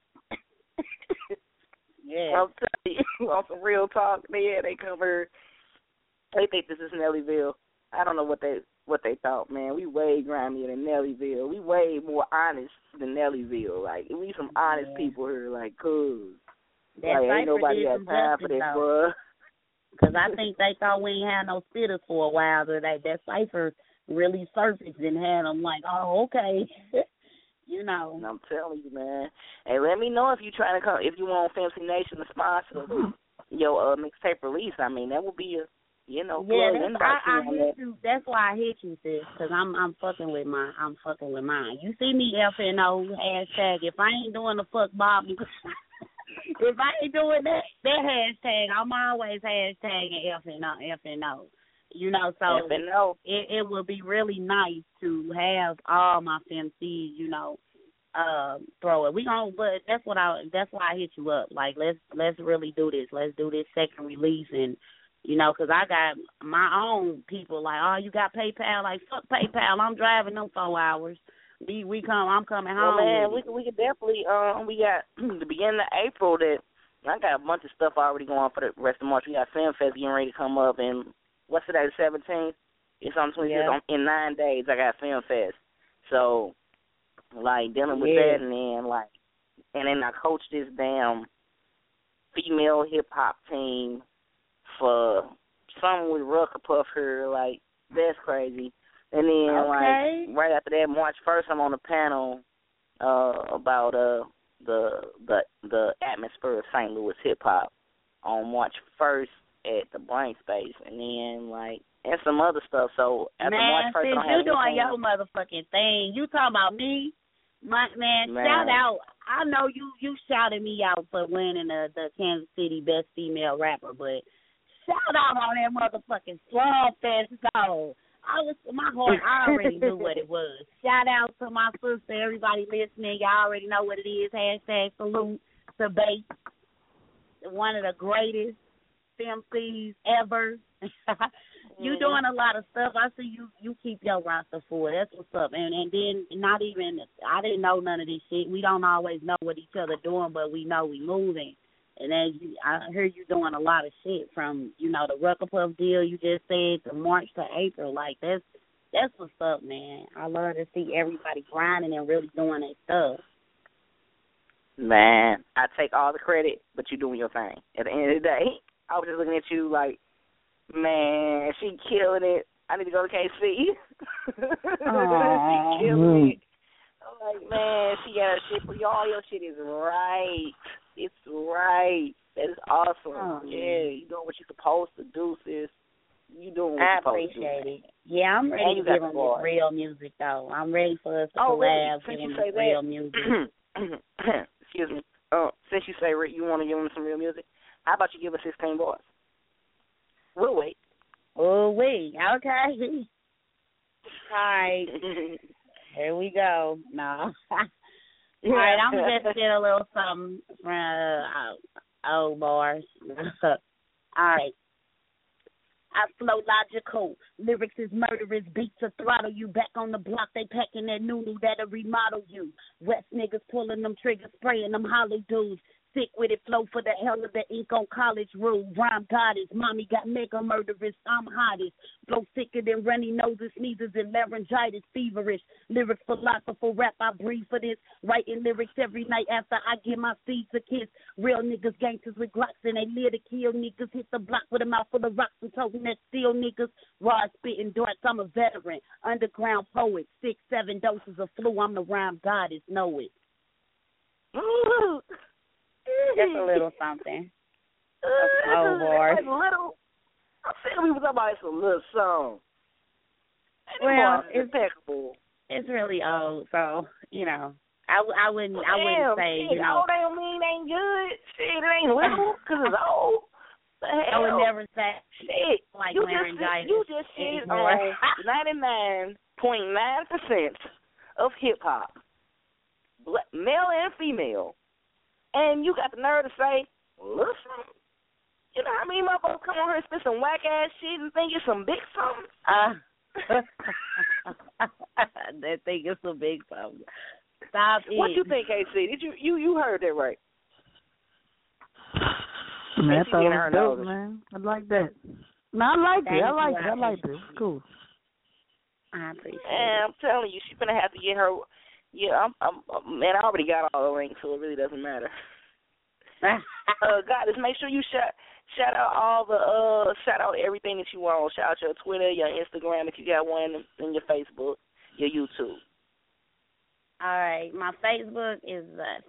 Yeah. I'll tell you, on some real talk, they come here. They think this is Nellyville. I don't know what they thought, man. We way grimier than Nellyville. We way more honest than Nellyville. Like, we some honest people here, like, cool. Like, ain't nobody got time for this, bro. Because I think they thought we ain't had no spitters for a while, but that cipher really surfaced and had them like, oh, okay. I'm telling you, man. Hey, let me know if you trying to come, if you want Fancy Nation to sponsor your mixtape release. I mean, that would be a, I hit you. That's why I hit you, sis, because I'm fucking with mine. You see me FNO hashtag. If I ain't doing the fuck Bob, if I ain't doing that hashtag, I'm always hashtagging FNO. So FNO. It would be really nice to have all my FMCs, throw it. But that's why I hit you up. Like, let's really do this. Let's do this second release, and because I got my own people. Like, oh, you got PayPal? Like, fuck PayPal. I'm driving them 4 hours. I'm coming home. Well, man, we could definitely. We got the beginning of April that I got a bunch of stuff already going for the rest of March. We got Film Fest getting ready to come up, and what's today, the 17th? It's on 26th. Yeah. In 9 days, I got Film Fest. So, like, dealing with that, and then I coach this damn female hip hop team for something with Rucker Puff here. Like, that's crazy. And then, like, right after that, March 1st, I'm on a panel about the atmosphere of St. Louis hip hop on March 1st at the Brain Space, and then and some other stuff. So after March 1st, you doing your motherfucking thing. You talking about me, man? Shout out. I know you shouted me out for winning the Kansas City Best Female Rapper, but shout out on that motherfucking Slum Fest though. my heart, I already knew what it was. Shout out to my sister, everybody listening. Y'all already know what it is. Hashtag salute to Bates, one of the greatest MCs ever. You doing a lot of stuff. I see you keep your roster full. That's what's up. And then not even, I didn't know none of this shit. We don't always know what each other doing, but we know we moving. And then I heard you doing a lot of shit from, the Rucker Puff deal you just said to March to April. Like, that's what's up, man. I love to see everybody grinding and really doing their stuff. Man, I take all the credit, but you doing your thing. At the end of the day, I was just looking at you like, man, she killing it. I need to go to KC. She killing it. I'm like, man, she got her shit for y'all. Your shit is right. It's right. That is awesome. Yeah, you doing what you're supposed to do, sis. You doing what you're supposed to do. I appreciate it. Yeah, I'm ready to give them this real music, though. I'm ready for us to collab, give them this real music. Excuse me. Since you say you want to give them some real music, how about you give us 16 bars? We'll wait. Oh, wait. Okay. All right. Here we go. No. All right, I'm just get a little something from old bars. All right. I flow logical. Lyrics is murderous. Beats to throttle you. Back on the block, they packing that new that'll remodel you. West niggas pulling them triggers, spraying them hollow dudes. Sick with it, flow for the hell of the ink on college rule. Rhyme goddess, mommy got mega murderous. I'm hottest. Flow sicker than runny noses, sneezes, and laryngitis, feverish. Lyrics philosopher rap, I breathe for this. Writing lyrics every night after I give my seeds a kiss. Real niggas, gangsters with Glocks, and they live to kill niggas. Hit the block with a mouth full of rocks and talking that steel niggas. Raw spitting darts, I'm a veteran. Underground poet, 6-7 doses of flu. I'm the rhyme goddess, know it. Ooh. Just a little something. Oh, boy. Little. I'm saying we was talking about it's a little song. Well, it's impeccable. It's really old, so I wouldn't say old don't mean it ain't good. Shit, it ain't little because it's old. I would never say shit like laryngitis. You just said on 99.9% of hip hop, male and female. And you got the nerve to say, listen, you know how many motherfuckers come on here and spit some whack-ass shit and think it's some big something? They think it's some big something. Stop it. What you think, KC? Did you heard that right? Man, I thought it was dope, man. I like that. No, I like it. I like it. It's cool. I appreciate it. And I'm telling you, she's going to have to get her... Yeah, man, I already got all the links, so it really doesn't matter. Goddess, make sure you shout out all the shout out everything that you want. Shout out your Twitter, your Instagram if you got one, and your Facebook, your YouTube. All right, my Facebook is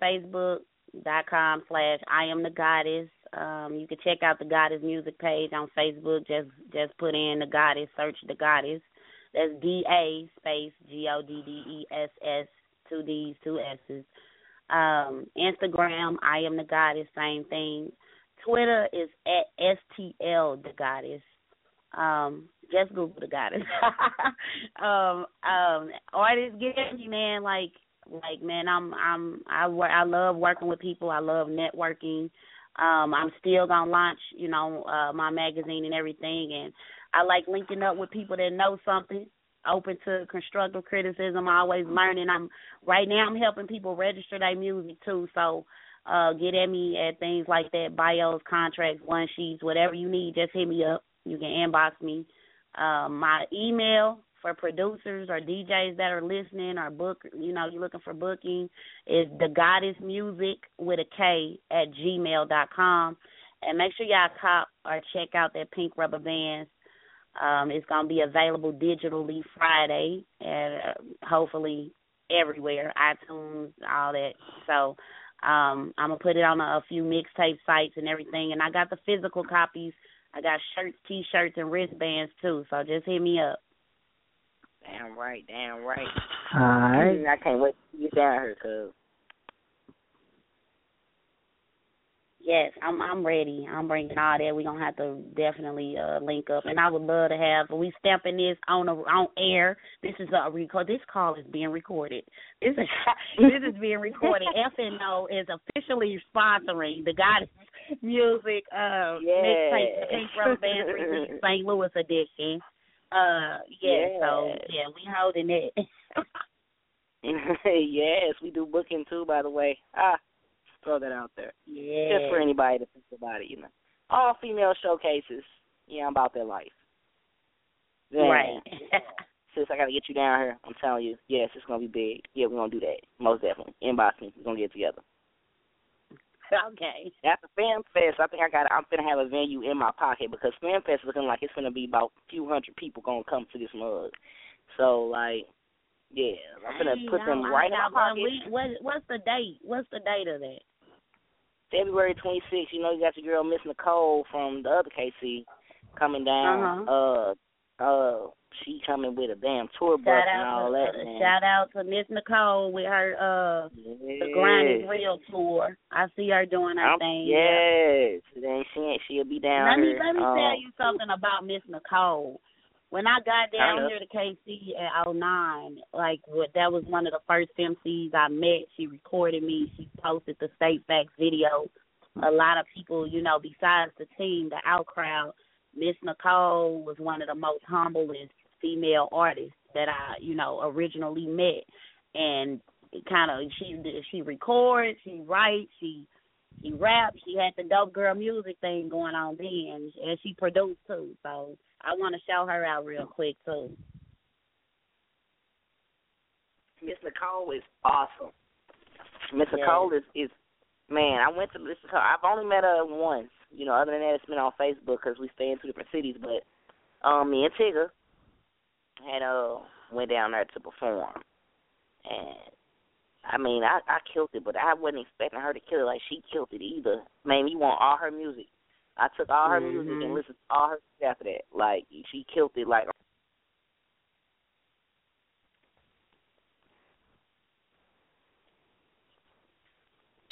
facebook.com/IamTheGoddess. You can check out the Goddess music page on Facebook. Just put in the Goddess, search the Goddess. That's DA space GODDESS. 2 D's, 2 S's. Instagram, I Am The Goddess, same thing. Twitter is at STL The Goddess. Just Google The Goddess. Artists get me, man. Like man, I love working with people. I love networking. I'm still gonna launch, my magazine and everything, and I like linking up with people that know something. Open to constructive criticism, always learning. Right now I'm helping people register their music too, so get at me at things like that, bios, contracts, one sheets, whatever you need, just hit me up. You can inbox me. My email for producers or DJs that are listening or you're looking for booking is thegoddessmusic with a K @gmail.com. And make sure y'all cop or check out that Pink Rubber Bands. It's going to be available digitally Friday and hopefully everywhere, iTunes, all that. So I'm going to put it on a few mixtape sites and everything. And I got the physical copies. I got shirts, T-shirts, and wristbands too. So just hit me up. Damn right. All right. I can't wait to get down here, cuz. Yes, I'm ready. I'm bringing all that. We're gonna have to definitely link up, and I would love to have. We stamping this on air. This is a record. This call is being recorded. This is being recorded. FNO is officially sponsoring the Goddess Music mixtape, the Pink Rubber Band 3 St. Louis edition. So we holding it. Yes, we do booking too. By the way, throw that out there. Yeah. Just for anybody to think about it, All female showcases. Yeah, I'm about that life. Then, right. Sis, I got to get you down here. I'm telling you. Yes, it's going to be big. Yeah, we're going to do that. Most definitely. Inbox me. We're going to get together. Okay. After Fan Fest, I think I'm going to have a venue in my pocket because Fan Fest is looking like it's going to be about a few hundred people going to come to this mug. So, like, yeah, I'm going to put them right in my pocket. What's the date? What's the date of that? February 26th. You got your girl Miss Nicole from the other KC coming down. She coming with a damn tour bus and all that. Shout out to Miss Nicole with her the Grind is Real tour. I see her doing her thing. Yes, she'll be down here. Let me tell you something about Miss Nicole. When I got down here to KC at 09, that was one of the first MCs I met. She recorded me. She posted the State Facts video. A lot of people, besides the team, the out crowd, Miss Nicole was one of the most humblest female artists that I, originally met. And she records, she writes, she raps. She had the Dope Girl Music thing going on then, and she produced too. So I want to shout her out real quick too. Miss Nicole is awesome. Miss Nicole is man. I went to listen to her. I've only met her once. Other than that, it's been on Facebook because we stay in two different cities. But me and Tigger had went down there to perform, and I killed it, but I wasn't expecting her to kill it like she killed it either. Made me want all her music. I took all her music and listened to all her music after that. Like, she killed it, like,